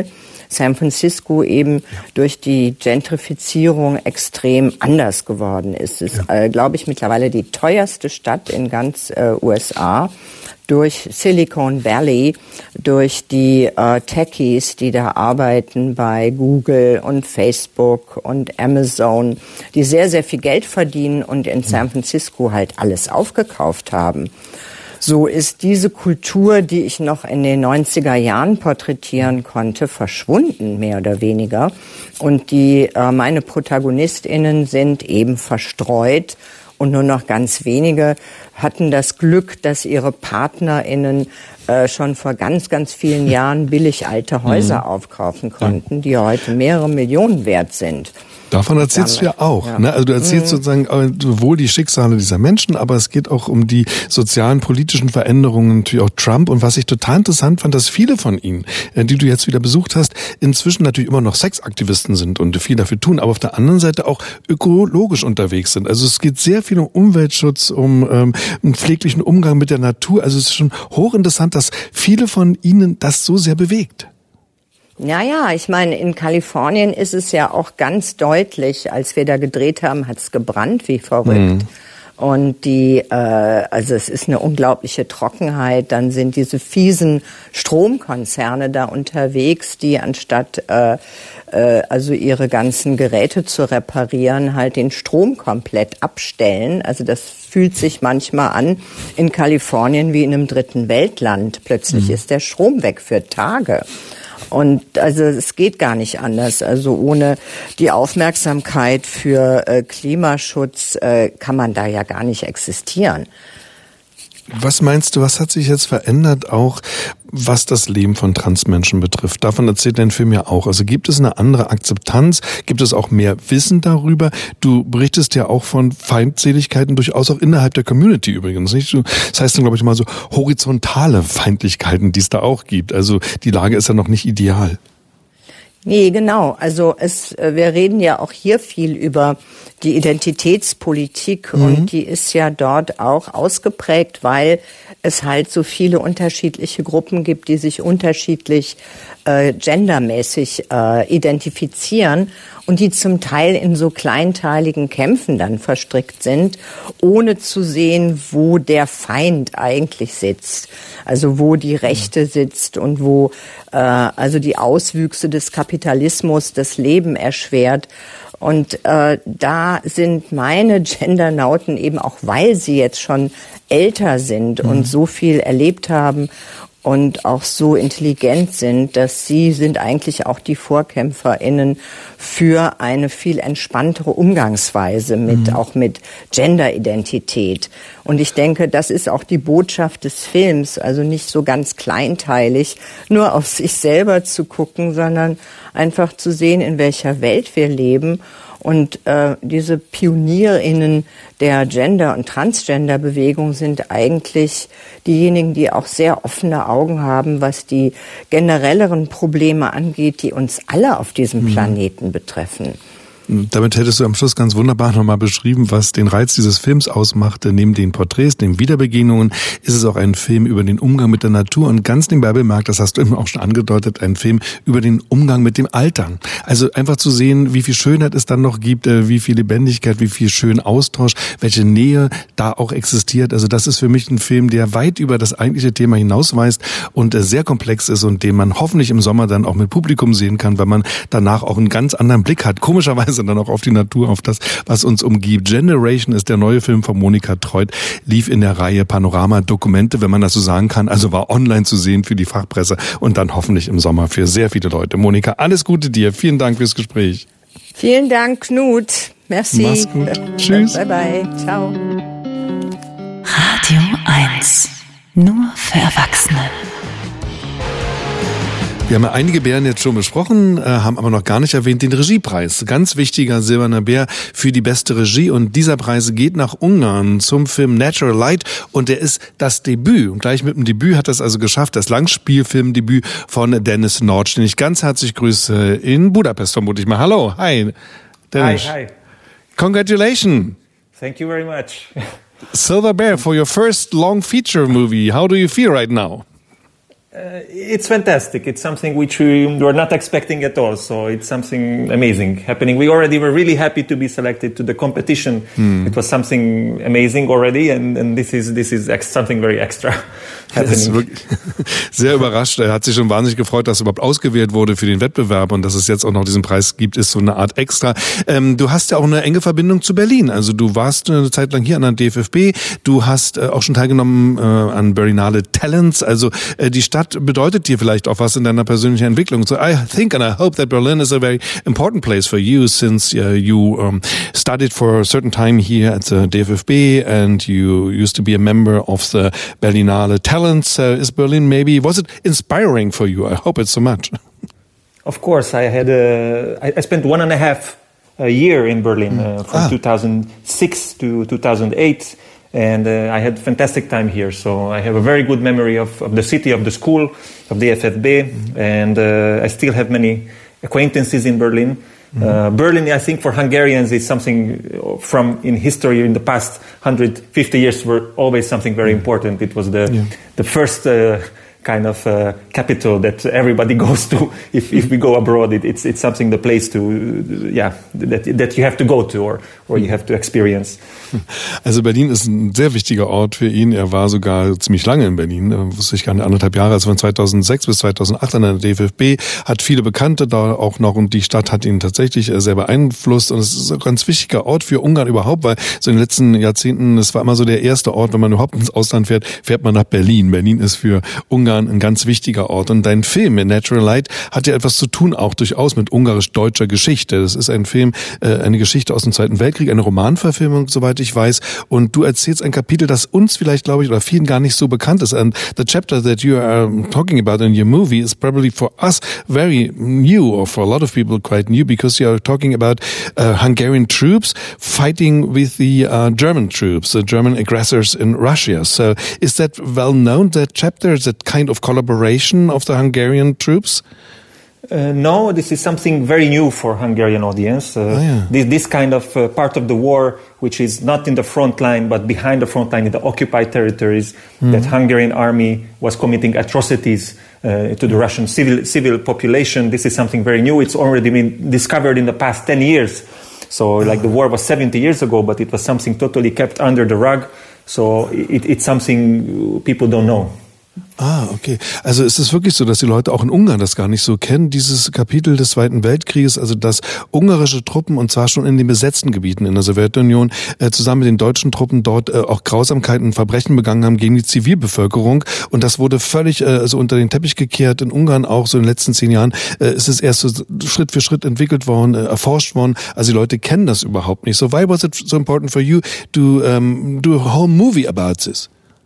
Speaker 5: San Francisco eben durch die Gentrifizierung extrem anders geworden ist. Es ist, ja. äh, glaube ich, mittlerweile die teuerste Stadt in ganz äh, U S A. Durch Silicon Valley, durch die äh, Techies, die da arbeiten bei Google und Facebook und Amazon, die sehr, sehr viel Geld verdienen und in San Francisco halt alles aufgekauft haben. So ist diese Kultur, die ich noch in den neunziger Jahren porträtieren konnte, verschwunden, mehr oder weniger. Und die äh, meine ProtagonistInnen sind eben verstreut. Und nur noch ganz wenige hatten das Glück, dass ihre PartnerInnen äh, schon vor ganz, ganz vielen Jahren billig alte Häuser mhm. aufkaufen konnten, die heute mehrere Millionen wert sind.
Speaker 2: Davon erzählst du ja auch. Ja. Ne? Also du erzählst mhm. sozusagen sowohl die Schicksale dieser Menschen, aber es geht auch um die sozialen, politischen Veränderungen, natürlich auch Trump. Und was ich total interessant fand, dass viele von ihnen, die du jetzt wieder besucht hast, inzwischen natürlich immer noch Sexaktivisten sind und viel dafür tun, aber auf der anderen Seite auch ökologisch unterwegs sind. Also es geht sehr viel um Umweltschutz, um ähm, einen pfleglichen Umgang mit der Natur. Also es ist schon hochinteressant, dass viele von ihnen das so sehr bewegt.
Speaker 5: Ja, ja, ich meine, in Kalifornien ist es ja auch ganz deutlich, als wir da gedreht haben, hat es gebrannt wie verrückt. Mhm. Und die, äh, also es ist eine unglaubliche Trockenheit. Dann sind diese fiesen Stromkonzerne da unterwegs, die anstatt äh, äh, also ihre ganzen Geräte zu reparieren, halt den Strom komplett abstellen. Also das fühlt sich manchmal an in Kalifornien wie in einem dritten Weltland. Plötzlich mhm. ist der Strom weg für Tage. Und also es geht gar nicht anders. Also ohne die Aufmerksamkeit für äh, Klimaschutz äh, kann man da ja gar nicht existieren.
Speaker 2: Was meinst du, was hat sich jetzt verändert, auch was das Leben von Transmenschen betrifft? Davon erzählt dein Film ja auch. Also gibt es eine andere Akzeptanz? Gibt es auch mehr Wissen darüber? Du berichtest ja auch von Feindseligkeiten, durchaus auch innerhalb der Community übrigens, nicht? Das heißt dann, glaube ich, mal so horizontale Feindlichkeiten, die es da auch gibt. Also die Lage ist ja noch nicht ideal.
Speaker 5: Nee, genau. Also es, wir reden ja auch hier viel über die Identitätspolitik mhm. und die ist ja dort auch ausgeprägt, weil es halt so viele unterschiedliche Gruppen gibt, die sich unterschiedlich äh, gendermäßig äh, identifizieren und die zum Teil in so kleinteiligen Kämpfen dann verstrickt sind, ohne zu sehen, wo der Feind eigentlich sitzt. Also wo die Rechte sitzt und wo äh, also die Auswüchse des Kapitalismus das Leben erschwert. Und äh, da sind meine Gendernauten eben auch, weil sie jetzt schon älter sind mhm. und so viel erlebt haben und auch so intelligent sind, dass sie sind eigentlich auch die VorkämpferInnen für eine viel entspanntere Umgangsweise mit, mhm. auch mit Genderidentität. Und ich denke, das ist auch die Botschaft des Films, also nicht so ganz kleinteilig, nur auf sich selber zu gucken, sondern einfach zu sehen, in welcher Welt wir leben. Und äh, diese PionierInnen der Gender- und Transgender-Bewegung sind eigentlich diejenigen, die auch sehr offene Augen haben, was die generelleren Probleme angeht, die uns alle auf diesem Planeten betreffen.
Speaker 2: Damit hättest du am Schluss ganz wunderbar nochmal beschrieben, was den Reiz dieses Films ausmachte. Neben den Porträts, den Wiederbegegnungen, ist es auch ein Film über den Umgang mit der Natur und ganz nebenbei bemerkt, das hast du eben auch schon angedeutet, ein Film über den Umgang mit dem Altern. Also einfach zu sehen, wie viel Schönheit es dann noch gibt, wie viel Lebendigkeit, wie viel schönen Austausch, welche Nähe da auch existiert. Also das ist für mich ein Film, der weit über das eigentliche Thema hinausweist und sehr komplex ist und den man hoffentlich im Sommer dann auch mit Publikum sehen kann, weil man danach auch einen ganz anderen Blick hat. Komischerweise dann auch auf die Natur, auf das, was uns umgibt. Generation ist der neue Film von Monika Treut, lief in der Reihe Panorama Dokumente, wenn man das so sagen kann, also war online zu sehen für die Fachpresse und dann hoffentlich im Sommer für sehr viele Leute. Monika, alles Gute dir. Vielen Dank fürs Gespräch.
Speaker 5: Vielen Dank, Knut. Merci.
Speaker 2: Mach's gut. Tschüss.
Speaker 5: Bye, bye. Ciao.
Speaker 1: Radio eins. Nur für Erwachsene.
Speaker 2: Wir haben ja einige Bären jetzt schon besprochen, äh, haben aber noch gar nicht erwähnt den Regiepreis. Ganz wichtiger silberner Bär für die beste Regie und dieser Preis geht nach Ungarn zum Film Natural Light und der ist das Debüt. Und gleich mit dem Debüt hat es also geschafft, das Langspielfilmdebüt von Dennis Nortsch, den ich ganz herzlich grüße in Budapest, vermute ich mal. Hallo, hi Dennis.
Speaker 6: Hi, hi.
Speaker 2: Congratulations.
Speaker 6: Thank you very much.
Speaker 2: Silver Bear for your first long feature movie. How do you feel right now?
Speaker 6: Uh, it's fantastic. It's something which we were not expecting at all. So it's something amazing happening. We already were really happy to be selected to the competition. Hmm. It was something amazing already, and, and this is this is ex- something very extra.
Speaker 2: Er ist wirklich sehr überrascht. Er hat sich schon wahnsinnig gefreut, dass er überhaupt ausgewählt wurde für den Wettbewerb und dass es jetzt auch noch diesen Preis gibt, ist so eine Art Extra. Ähm, du hast ja auch eine enge Verbindung zu Berlin. Also du warst eine Zeit lang hier an der D F F B. Du hast äh, auch schon teilgenommen äh, an Berlinale Talents. Also äh, die Stadt bedeutet dir vielleicht auch was in deiner persönlichen Entwicklung. So I think and I hope that Berlin is a very important place for you, since uh, you um, studied for a certain time here at the D F F B and you used to be a member of the Berlinale Talents. Uh, is Berlin maybe, was it inspiring for you? I hope it's so much.
Speaker 6: Of course, I had a, I spent one and a half a year in Berlin uh, from ah. two thousand six to two thousand eight, and uh, I had a fantastic time here. So I have a very good memory of, of the city, of the school, of the D F F B, mm-hmm. and uh, I still have many acquaintances in Berlin. Mm-hmm. Uh, Berlin, I think, for Hungarians is something from in history in the past one hundred fifty years were always something very important. It was the yeah. the first uh, kind of uh, capital that everybody goes to if if we go abroad. It, it's it's something, the place to yeah that that you have to go to or or you have to experience.
Speaker 2: Also Berlin ist ein sehr wichtiger Ort für ihn. Er war sogar ziemlich lange in Berlin, wusste ich gar nicht, anderthalb Jahre, also von zweitausendsechs bis zweitausendacht an der D F F B, hat viele Bekannte da auch noch und die Stadt hat ihn tatsächlich sehr beeinflusst und es ist ein ganz wichtiger Ort für Ungarn überhaupt, weil so in den letzten Jahrzehnten, es war immer so der erste Ort, wenn man überhaupt ins Ausland fährt, fährt man nach Berlin. Berlin ist für Ungarn ein ganz wichtiger Ort und dein Film Natural Light hat ja etwas zu tun, auch durchaus mit ungarisch-deutscher Geschichte. Das ist ein Film, eine Geschichte aus dem Zweiten Weltkrieg, eine Romanverfilmung, soweit ich weiß. Und du erzählst ein Kapitel, das uns vielleicht, glaube ich, oder vielen gar nicht so bekannt ist. And the chapter that you are talking about in your movie is probably for us very new, or for a lot of people quite new, because you are talking about uh, Hungarian troops fighting with the uh, German troops, the German aggressors in Russia. So is that well known, that chapter, is that kind of collaboration of the Hungarian troops?
Speaker 6: Uh, no, this is something very new for Hungarian audience. Uh, oh, yeah. this, this kind of uh, part of the war, which is not in the front line, but behind the front line in the occupied territories, mm. that Hungarian army was committing atrocities uh, to the Russian civil civil population. This is something very new. It's already been discovered in the past ten years. So, like, the war was seventy years ago, but it was something totally kept under the rug. So, it, it's something people don't know.
Speaker 2: Ah, okay. Also ist es wirklich so, dass die Leute auch in Ungarn das gar nicht so kennen, dieses Kapitel des Zweiten Weltkrieges, also dass ungarische Truppen, und zwar schon in den besetzten Gebieten in der Sowjetunion, äh, zusammen mit den deutschen Truppen dort äh, auch Grausamkeiten und Verbrechen begangen haben gegen die Zivilbevölkerung. Und das wurde völlig äh, also unter den Teppich gekehrt. In Ungarn auch so in den letzten zehn Jahren äh, ist es erst so Schritt für Schritt entwickelt worden, äh, erforscht worden. Also die Leute kennen das überhaupt nicht. So why was it so important for you to um, do a whole movie about this?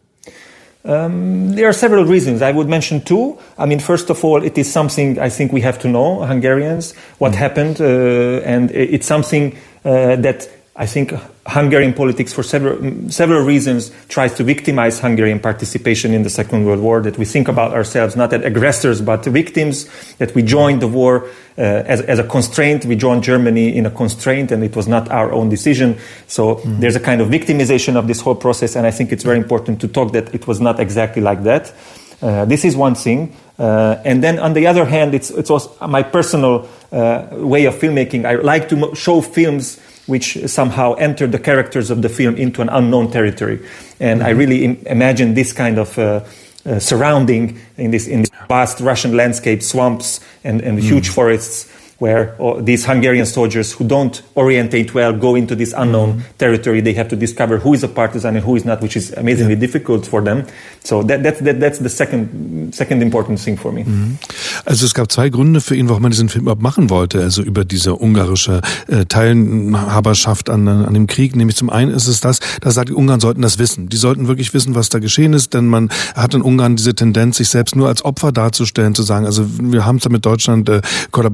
Speaker 6: Um, there are several reasons. I would mention two. I mean, first of all, it is something I think we have to know, Hungarians, what mm. happened, uh, and it's something uh, that I think Hungarian politics, for several several reasons, tries to victimize Hungarian participation in the Second World War, that we think about ourselves not as aggressors but victims, that we joined the war uh, as, as a constraint. We joined Germany in a constraint and it was not our own decision. So mm-hmm. there's a kind of victimization of this whole process, and I think it's very important to talk that it was not exactly like that. Uh, this is one thing. Uh, and then on the other hand, it's, it's also my personal uh, way of filmmaking. I like to mo- show films which somehow enter the characters of the film into an unknown territory. And mm-hmm. I really im- imagine this kind of uh, uh, surrounding in this, in this vast Russian landscape, swamps and, and mm-hmm. huge forests, where uh, these Hungarian soldiers who don't orientate well go into this unknown mm-hmm. territory. They have to discover who is a partisan and who is not, which is amazingly yeah. difficult for them. So that, that, that, that's the second, second important thing for me.
Speaker 2: Mhm. Also es gab zwei Gründe für ihn, warum man diesen Film überhaupt machen wollte, also über diese ungarische äh, Teilhaberschaft an, an dem Krieg. Nämlich zum einen ist es das, da sagt die Ungarn sollten das wissen. Die sollten wirklich wissen, was da geschehen ist, denn man hat in Ungarn diese Tendenz, sich selbst nur als Opfer darzustellen, zu sagen, also wir haben zwar mit Deutschland äh, kollaboriert, aber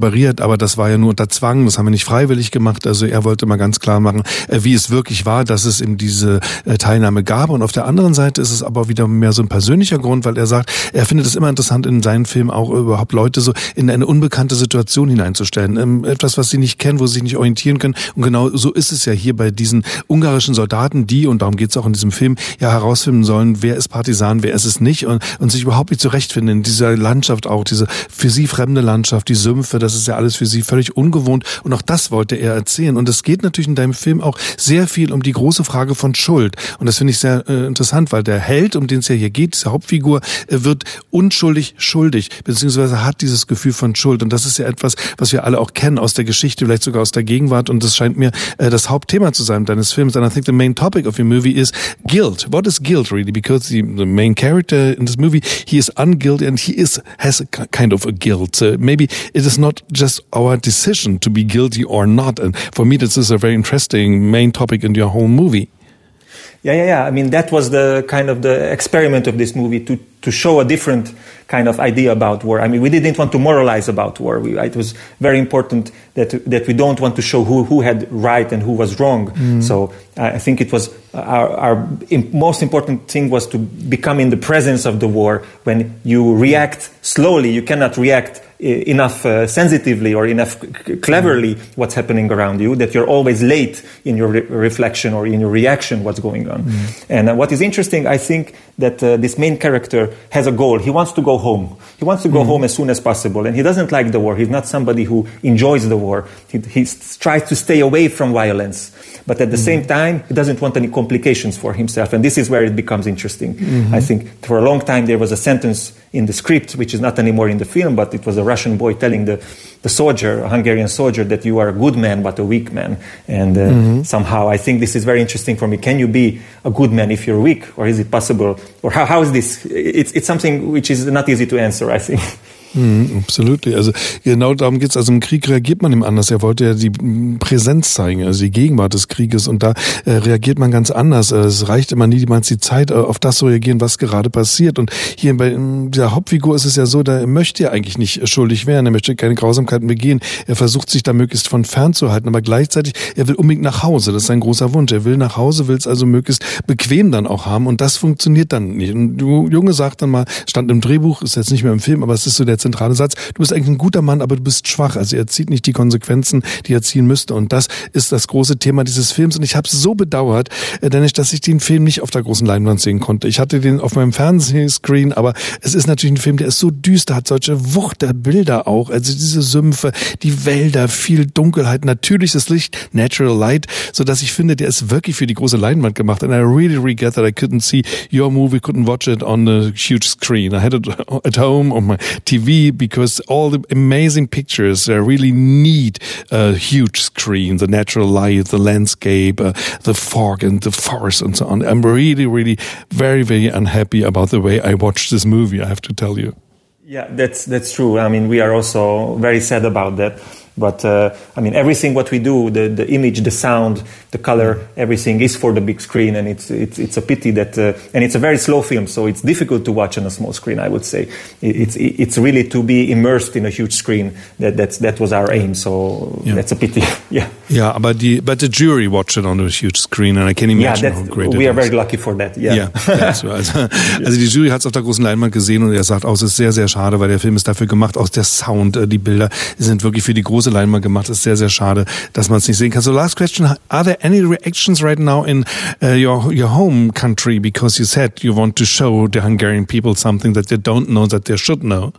Speaker 2: aber das war ja nur unter Zwang, das haben wir nicht freiwillig gemacht. Also er wollte mal ganz klar machen, wie es wirklich war, dass es eben diese Teilnahme gab. Und auf der anderen Seite ist es aber wieder mehr so ein persönlicher Grund, weil er sagt, er findet es immer interessant, in seinen Filmen auch überhaupt Leute so in eine unbekannte Situation hineinzustellen. Etwas, was sie nicht kennen, wo sie sich nicht orientieren können. Und genau so ist es ja hier bei diesen ungarischen Soldaten, die, und darum geht es auch in diesem Film, ja herausfinden sollen, wer ist Partisan, wer ist es nicht, und, und sich überhaupt nicht zurechtfinden in dieser Landschaft auch, diese für sie fremde Landschaft, die Sümpfe, das ist ja alles für sie völlig ungewohnt, und auch das wollte er erzählen. Und es geht natürlich in deinem Film auch sehr viel um die große Frage von Schuld. Und das finde ich sehr äh, interessant, weil der Held, um den es ja hier geht, diese Hauptfigur, äh, wird unschuldig schuldig, beziehungsweise hat dieses Gefühl von Schuld. Und das ist ja etwas, was wir alle auch kennen aus der Geschichte, vielleicht sogar aus der Gegenwart. Und das scheint mir äh, das Hauptthema zu sein deines Films. And I think the main topic of your movie is guilt. What is guilt really? Because the, the main character in this movie, he is unguilty and he is has a kind of a guilt. Uh, maybe it is not just our decision to be guilty or not. And for me, this is a very interesting main topic in your whole movie.
Speaker 6: Yeah, yeah, yeah. I mean, that was the kind of the experiment of this movie to to show a different kind of idea about war. I mean, we didn't want to moralize about war. We, it was very important that that we don't want to show who who had right and who was wrong. Mm. So I think it was our, our most important thing was to become in the presence of the war. When you react slowly, you cannot react enough uh, sensitively or enough c- cleverly what's happening around you, that you're always late in your re- reflection or in your reaction what's going on. Mm. And uh, what is interesting, I think that uh, this main character has a goal. He wants to go home. He wants to go mm. home as soon as possible. And he doesn't like the war. He's not somebody who enjoys the war. He, he tries to stay away from violence. But at the mm. same time, he doesn't want any complications for himself. And this is where it becomes interesting. Mm-hmm. I think for a long time there was a sentence in the script, which is not anymore in the film, but it was a Russian boy telling the, the soldier, a Hungarian soldier, that you are a good man but a weak man. And uh, mm-hmm. somehow I think this is very interesting for me. Can you be a good man if you're weak? Or is it possible? Or how, how is this? It's, it's something which is not easy to answer, I think.
Speaker 2: Mm, absolutely. Also genau darum geht's. Also im Krieg reagiert man ihm anders. Er wollte ja die Präsenz zeigen, also die Gegenwart des Krieges, und da äh, reagiert man ganz anders. Es reicht immer niemals die Zeit, äh, auf das zu reagieren, was gerade passiert. Und hier bei der Hauptfigur ist es ja so, da möchte er eigentlich nicht schuldig werden, er möchte keine Grausamkeiten begehen. Er versucht sich da möglichst von fernzuhalten, aber gleichzeitig, er will unbedingt nach Hause. Das ist sein großer Wunsch. Er will nach Hause, will es also möglichst bequem dann auch haben, und das funktioniert dann nicht. Und der Junge sagt dann mal, stand im Drehbuch, ist jetzt nicht mehr im Film, aber es ist so der zentrale Satz: Du bist eigentlich ein guter Mann, aber du bist schwach. Also er zieht nicht die Konsequenzen, die er ziehen müsste. Und das ist das große Thema dieses Films. Und ich habe es so bedauert, Dennis, dass ich den Film nicht auf der großen Leinwand sehen konnte. Ich hatte den auf meinem Fernsehscreen, aber es ist natürlich ein Film, der ist so düster, hat solche Wucht der Bilder auch. Also diese Sümpfe, die Wälder, viel Dunkelheit, natürliches Licht, natural light, sodass ich finde, der ist wirklich für die große Leinwand gemacht. And I really regret that I couldn't see your movie, couldn't watch it on a huge screen. I had it at home on my T V, because all the amazing pictures uh, really need a huge screen, the natural light, the landscape, uh, the fog and the forest and so on. I'm really, really very, very unhappy about the way I watched this movie, I have to tell you.
Speaker 6: Yeah, that's that's true. I mean, we are also very sad about that. But, uh, I mean, everything what we do, the, the image, the sound, the color, everything is for the big screen. And it's it's, it's a pity that, uh, and it's a very slow film, so it's difficult to watch on a small screen, I would say. It's it's really to be immersed in a huge screen. That that's, that was our aim, so yeah. That's a pity. yeah.
Speaker 2: Yeah, but the, but the jury watched it on a huge screen, and I can imagine
Speaker 6: yeah,
Speaker 2: how great it
Speaker 6: we are
Speaker 2: was.
Speaker 6: very lucky for that, yeah.
Speaker 2: Yeah, that's right. Also, also die Jury hat es auf der großen Leinwand gesehen, und er sagt auch, es ist sehr, sehr schade, weil der Film ist dafür gemacht, auch der Sound, die Bilder sind wirklich für die große Leinwand gemacht. Es ist sehr, sehr schade, dass man es nicht sehen kann. So last question, are there any reactions right now in uh, your your home country, because you said you want to show the Hungarian people something that they don't know that they should know?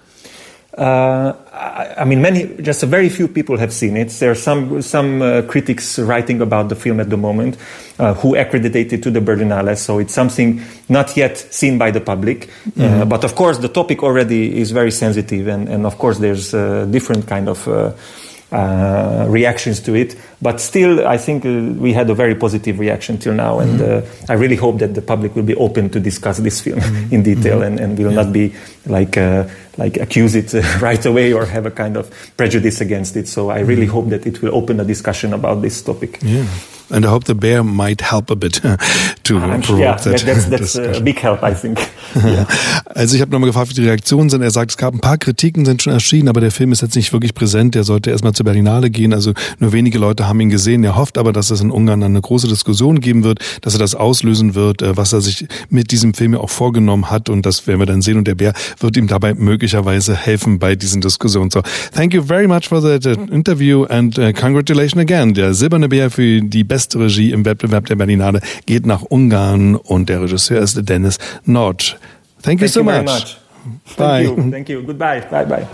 Speaker 6: Uh, I, I mean, many, just a very few people have seen it. There are some some uh, critics writing about the film at the moment uh, who accreditate it to the Berlinale, so it's something not yet seen by the public. Mm-hmm. Uh, but of course, the topic already is very sensitive, and, and of course, there's uh, different kind of uh, uh, reactions to it. But still, I think uh, we had a very positive reaction till now, and uh, I really hope that the public will be open to discuss this film mm-hmm. in detail, mm-hmm. and, and will yeah. not be like uh, like accuse it uh, right away or have a kind of prejudice against it. So I really mm-hmm. hope that it will open a discussion about this topic.
Speaker 2: Yeah. And I hope the bear might help a bit to
Speaker 6: I'm,
Speaker 2: provoke
Speaker 6: yeah,
Speaker 2: that.
Speaker 6: That's, that's a big help, I think. Yeah.
Speaker 2: Also ich habe nochmal gefragt, wie die Reaktionen sind. Er sagt, es gab ein paar Kritiken, sind schon erschienen, aber der Film ist jetzt nicht wirklich präsent. Der sollte erstmal zur Berlinale gehen. Also nur wenige Leute haben ihn gesehen. Er hofft aber, dass es in Ungarn dann eine große Diskussion geben wird, dass er das auslösen wird, was er sich mit diesem Film ja auch vorgenommen hat. Und das werden wir dann sehen. Und der Bär wird ihm dabei möglicherweise helfen bei diesen Diskussionen. So, thank you very much for that interview and uh, congratulations again. Der Silberne Bär für die beste Regie im Wettbewerb der Berlinale geht nach Ungarn und der Regisseur ist Dennis Notch. Thank you
Speaker 6: Thank
Speaker 2: so
Speaker 6: you
Speaker 2: much.
Speaker 6: Very much.
Speaker 2: Bye.
Speaker 6: Thank you. Thank you. Goodbye. Bye bye.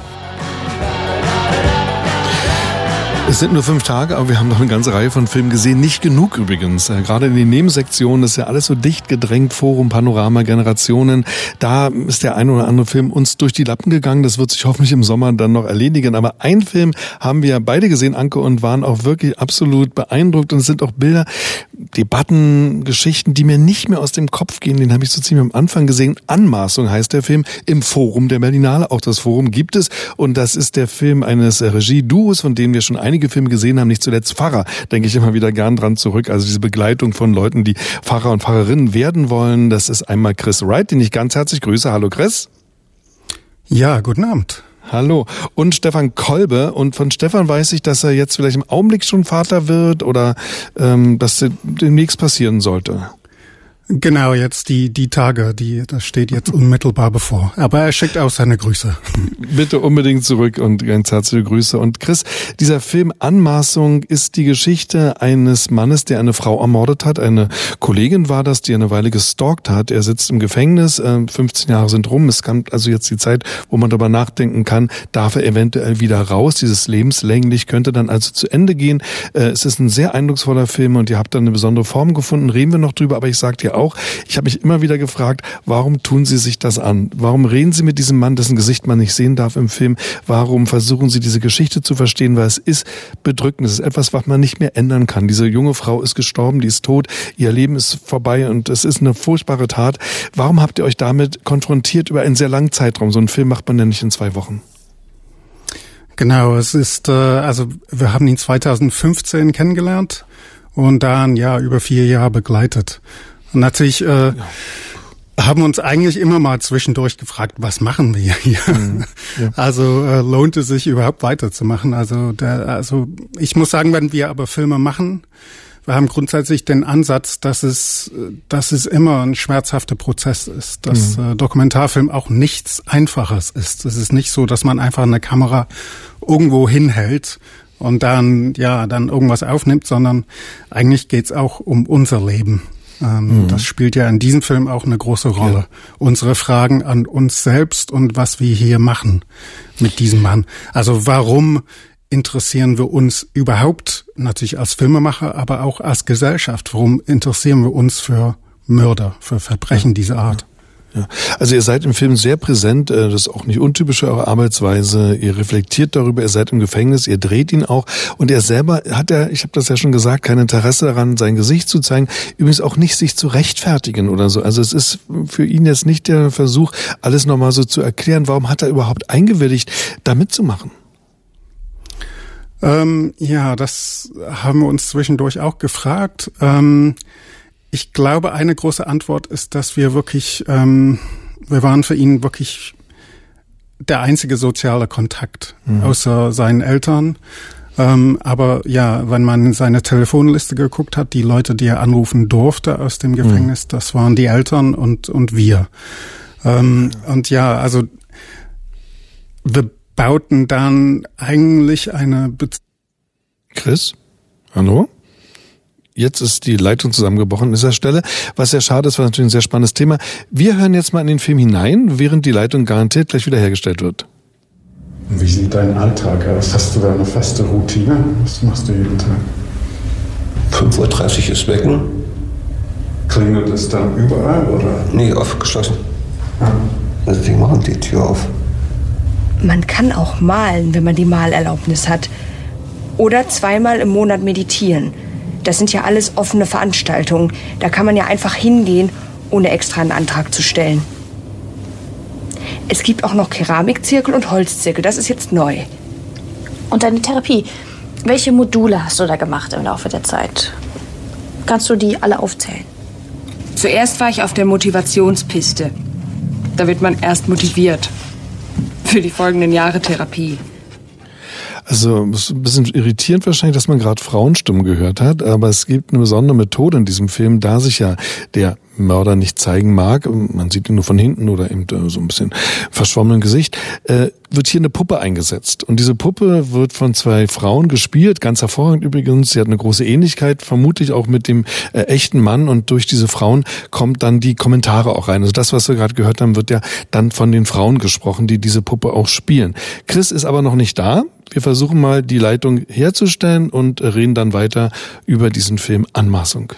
Speaker 2: Es sind nur fünf Tage, aber wir haben noch eine ganze Reihe von Filmen gesehen. Nicht genug übrigens. Gerade in den Nebensektionen ist ja alles so dicht gedrängt. Forum, Panorama, Generationen. Da ist der ein oder andere Film uns durch die Lappen gegangen. Das wird sich hoffentlich im Sommer dann noch erledigen. Aber ein Film haben wir beide gesehen, Anke, und waren auch wirklich absolut beeindruckt. Und es sind auch Bilder, Debatten, Geschichten, die mir nicht mehr aus dem Kopf gehen. Den habe ich so ziemlich am Anfang gesehen. Anmaßung heißt der Film im Forum der Berlinale. Auch das Forum gibt es. Und das ist der Film eines Regieduos, von dem wir schon einige Filme gesehen haben, nicht zuletzt Pfarrer, denke ich immer wieder gern dran zurück. Also diese Begleitung von Leuten, die Pfarrer und Pfarrerinnen werden wollen. Das ist einmal Chris Wright, den ich ganz herzlich grüße. Hallo Chris.
Speaker 7: Ja, guten Abend.
Speaker 2: Hallo. Und Stefan Kolbe. Und von Stefan weiß ich, dass er jetzt vielleicht im Augenblick schon Vater wird oder ähm, dass demnächst passieren sollte.
Speaker 7: Genau, jetzt die die Tage, die das steht jetzt unmittelbar bevor. Aber er schickt auch seine Grüße.
Speaker 2: Bitte unbedingt zurück und ganz herzliche Grüße. Und Chris, dieser Film Anmaßung ist die Geschichte eines Mannes, der eine Frau ermordet hat. Eine Kollegin war das, die eine Weile gestalkt hat. Er sitzt im Gefängnis, fünfzehn Jahre sind rum. Es kommt also jetzt die Zeit, wo man darüber nachdenken kann, darf er eventuell wieder raus? Dieses lebenslänglich könnte dann also zu Ende gehen. Es ist ein sehr eindrucksvoller Film und ihr habt da eine besondere Form gefunden. Reden wir noch drüber, aber ich sag dir auch, ich habe mich immer wieder gefragt, warum tun Sie sich das an? Warum reden Sie mit diesem Mann, dessen Gesicht man nicht sehen darf im Film? Warum versuchen Sie diese Geschichte zu verstehen? Weil es ist bedrückend, es ist etwas, was man nicht mehr ändern kann. Diese junge Frau ist gestorben, die ist tot, ihr Leben ist vorbei und es ist eine furchtbare Tat. Warum habt ihr euch damit konfrontiert über einen sehr langen Zeitraum? So einen Film macht man ja nicht in zwei Wochen.
Speaker 7: Genau, es ist, äh, also wir haben ihn zweitausendfünfzehn kennengelernt und dann ja über vier Jahre begleitet. Und natürlich äh, ja. haben uns eigentlich immer mal zwischendurch gefragt, was machen wir hier? Mhm. Ja. Also äh, lohnt es sich überhaupt weiterzumachen? Also der, also ich muss sagen, wenn wir aber Filme machen, wir haben grundsätzlich den Ansatz, dass es, dass es immer ein schmerzhafter Prozess ist, dass mhm. äh, Dokumentarfilm auch nichts Einfaches ist. Es ist nicht so, dass man einfach eine Kamera irgendwo hinhält und dann ja dann irgendwas aufnimmt, sondern eigentlich geht's auch um unser Leben. Ähm, mhm. Das spielt ja in diesem Film auch eine große Rolle. Ja. Unsere Fragen an uns selbst und was wir hier machen mit diesem Mann. Also warum interessieren wir uns überhaupt, natürlich als Filmemacher, aber auch als Gesellschaft? Warum interessieren wir uns für Mörder, für Verbrechen ja. dieser Art?
Speaker 2: Ja. Also ihr seid im Film sehr präsent, das ist auch nicht untypisch für eure Arbeitsweise, ihr reflektiert darüber, ihr seid im Gefängnis, ihr dreht ihn auch und er selber hat ja, ich habe das ja schon gesagt, kein Interesse daran, sein Gesicht zu zeigen, übrigens auch nicht sich zu rechtfertigen oder so. Also es ist für ihn jetzt nicht der Versuch, alles nochmal so zu erklären, warum hat er überhaupt eingewilligt, da mitzumachen?
Speaker 7: Ähm, ja, das haben wir uns zwischendurch auch gefragt. Ähm, Ich glaube, eine große Antwort ist, dass wir wirklich, ähm, wir waren für ihn wirklich der einzige soziale Kontakt, mhm. außer seinen Eltern. Ähm, aber ja, wenn man in seine Telefonliste geguckt hat, die Leute, die er anrufen durfte aus dem Gefängnis, mhm. das waren die Eltern und und wir. Ähm, und ja, also wir bauten dann eigentlich eine Beziehung.
Speaker 2: Chris? Hallo? Jetzt ist die Leitung zusammengebrochen an dieser Stelle, was sehr schade ist, war natürlich ein sehr spannendes Thema. Wir hören jetzt mal in den Film hinein, während die Leitung garantiert gleich wiederhergestellt wird.
Speaker 7: Wie sieht dein Alltag aus? Hast du da eine feste Routine? Was machst du jeden Tag?
Speaker 8: fünf Uhr dreißig ist Wecken.
Speaker 7: Klingelt es dann überall, oder?
Speaker 8: Nee, aufgeschlossen. Ja. Also die machen die Tür auf.
Speaker 9: Man kann auch malen, wenn man die Malerlaubnis hat. Oder zweimal im Monat meditieren. Das sind ja alles offene Veranstaltungen. Da kann man ja einfach hingehen, ohne extra einen Antrag zu stellen. Es gibt auch noch Keramikzirkel und Holzzirkel. Das ist jetzt neu.
Speaker 10: Und deine Therapie? Welche Module hast du da gemacht im Laufe der Zeit?
Speaker 9: Kannst du die alle aufzählen?
Speaker 10: Zuerst war ich auf der Motivationspiste. Da wird man erst motiviert. Für die folgenden Jahre Therapie.
Speaker 2: Also es ist ein bisschen irritierend wahrscheinlich, dass man gerade Frauenstimmen gehört hat, aber es gibt eine besondere Methode in diesem Film, da sich ja der Mörder nicht zeigen mag, man sieht ihn nur von hinten oder eben so ein bisschen verschwommenen Gesicht, äh, wird hier eine Puppe eingesetzt. Und diese Puppe wird von zwei Frauen gespielt, ganz hervorragend übrigens. Sie hat eine große Ähnlichkeit, vermutlich auch mit dem äh, echten Mann. Und durch diese Frauen kommt dann die Kommentare auch rein. Also das, was wir gerade gehört haben, wird ja dann von den Frauen gesprochen, die diese Puppe auch spielen. Chris ist aber noch nicht da. Wir versuchen mal, die Leitung herzustellen und reden dann weiter über diesen Film Anmaßung.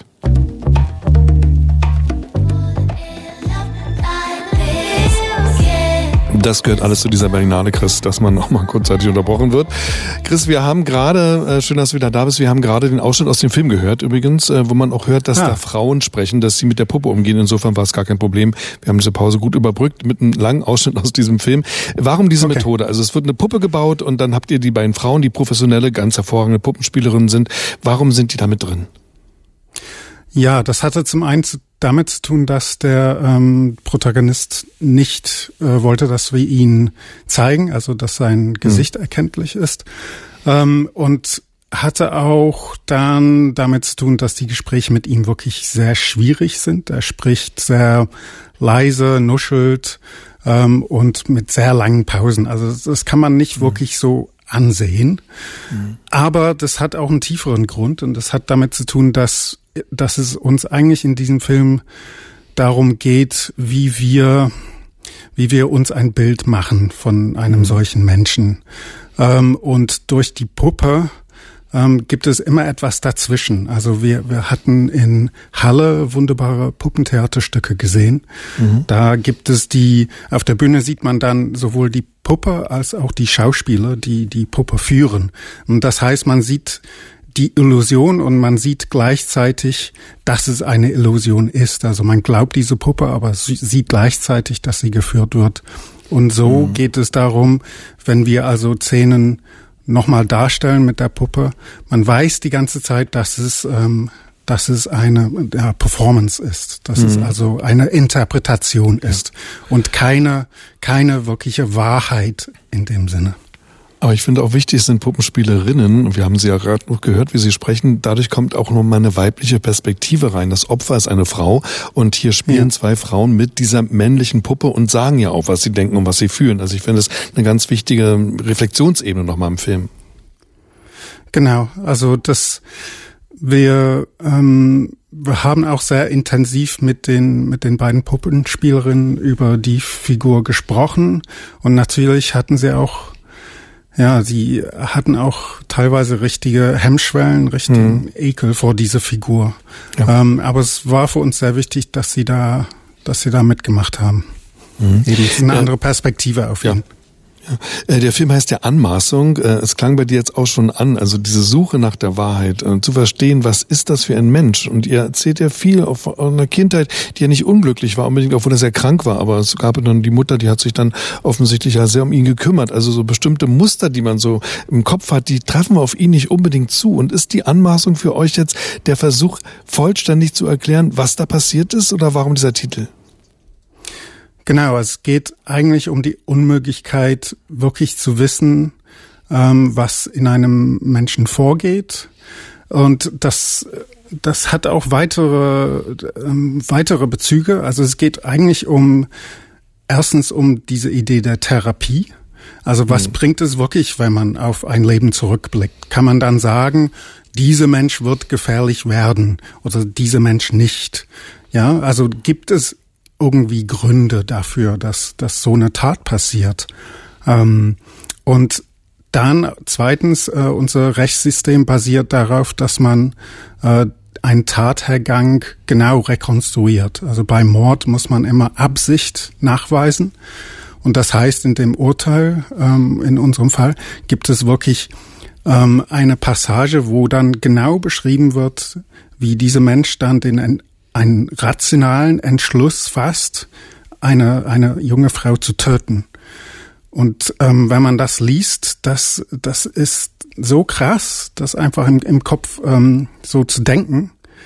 Speaker 2: Das gehört alles zu dieser Berlinale, Chris, dass man noch mal kurzzeitig unterbrochen wird. Chris, wir haben gerade, äh, schön, dass du wieder da bist, wir haben gerade den Ausschnitt aus dem Film gehört, übrigens, äh, wo man auch hört, dass ah. da Frauen sprechen, dass sie mit der Puppe umgehen. Insofern war es gar kein Problem. Wir haben diese Pause gut überbrückt mit einem langen Ausschnitt aus diesem Film. Warum diese okay. Methode? Also es wird eine Puppe gebaut und dann habt ihr die beiden Frauen, die professionelle, ganz hervorragende Puppenspielerinnen sind. Warum sind die da mit drin?
Speaker 7: Ja, das hatte zum einen damit zu tun, dass der ähm, Protagonist nicht äh, wollte, dass wir ihn zeigen, also dass sein Gesicht mhm. erkenntlich ist. Ähm, und hatte auch dann damit zu tun, dass die Gespräche mit ihm wirklich sehr schwierig sind. Er spricht sehr leise, nuschelt ähm, und mit sehr langen Pausen. Also das kann man nicht mhm. wirklich so ansehen. Mhm. Aber das hat auch einen tieferen Grund und das hat damit zu tun, dass dass es uns eigentlich in diesem Film darum geht, wie wir, wie wir uns ein Bild machen von einem mhm. solchen Menschen. Ähm, und durch die Puppe ähm, gibt es immer etwas dazwischen. Also wir, wir hatten in Halle wunderbare Puppentheaterstücke gesehen. Mhm. Da gibt es die, auf der Bühne sieht man dann sowohl die Puppe als auch die Schauspieler, die die Puppe führen. Und das heißt, man sieht die Illusion und man sieht gleichzeitig, dass es eine Illusion ist. Also man glaubt diese Puppe, aber sieht gleichzeitig, dass sie geführt wird. Und so mhm. geht es darum, wenn wir also Szenen nochmal darstellen mit der Puppe, man weiß die ganze Zeit, dass es, ähm, dass es eine ja, Performance ist, dass mhm. es also eine Interpretation ja. ist und keine, keine wirkliche Wahrheit in dem Sinne.
Speaker 2: Aber ich finde auch wichtig sind Puppenspielerinnen, und wir haben sie ja gerade noch gehört, wie sie sprechen, dadurch kommt auch nochmal eine weibliche Perspektive rein. Das Opfer ist eine Frau und hier spielen ja. zwei Frauen mit dieser männlichen Puppe und sagen ja auch, was sie denken und was sie fühlen. Also ich finde das eine ganz wichtige Reflexionsebene nochmal im Film.
Speaker 7: Genau, also das, wir, ähm, wir haben auch sehr intensiv mit den, mit den beiden Puppenspielerinnen über die Figur gesprochen und natürlich hatten sie auch Ja, sie hatten auch teilweise richtige Hemmschwellen, richtigen mhm. Ekel vor dieser Figur. Ja. Ähm, aber es war für uns sehr wichtig, dass sie da, dass sie da mitgemacht haben. Mhm. Das ist eine andere Perspektive auf ihn.
Speaker 2: Ja. Ja. Der Film heißt ja Anmaßung. Es klang bei dir jetzt auch schon an, also diese Suche nach der Wahrheit, zu verstehen, was ist das für ein Mensch? Und ihr erzählt ja viel auf einer Kindheit, die ja nicht unglücklich war, unbedingt, obwohl er sehr krank war, aber es gab dann die Mutter, die hat sich dann offensichtlich ja sehr um ihn gekümmert. Also so bestimmte Muster, die man so im Kopf hat, die treffen auf ihn nicht unbedingt zu. Und ist die Anmaßung für euch jetzt der Versuch, vollständig zu erklären, was da passiert ist, oder warum dieser Titel?
Speaker 7: Genau, es geht eigentlich um die Unmöglichkeit, wirklich zu wissen, ähm, was in einem Menschen vorgeht. Und das, das hat auch weitere, ähm, weitere Bezüge. Also es geht eigentlich um, erstens um diese Idee der Therapie. Also was mhm. bringt es wirklich, wenn man auf ein Leben zurückblickt? Kann man dann sagen, dieser Mensch wird gefährlich werden oder dieser Mensch nicht? Ja, also gibt es irgendwie Gründe dafür, dass, dass so eine Tat passiert. Ähm, und dann zweitens, äh, unser Rechtssystem basiert darauf, dass man äh, einen Tathergang genau rekonstruiert. Also beim Mord muss man immer Absicht nachweisen. Und das heißt, in dem Urteil, ähm, in unserem Fall, gibt es wirklich ähm, eine Passage, wo dann genau beschrieben wird, wie dieser Mensch dann den einen rationalen Entschluss fasst, eine eine junge Frau zu töten. Und ähm, wenn man das liest, das das ist so krass, das einfach im, im Kopf ähm, so zu denken.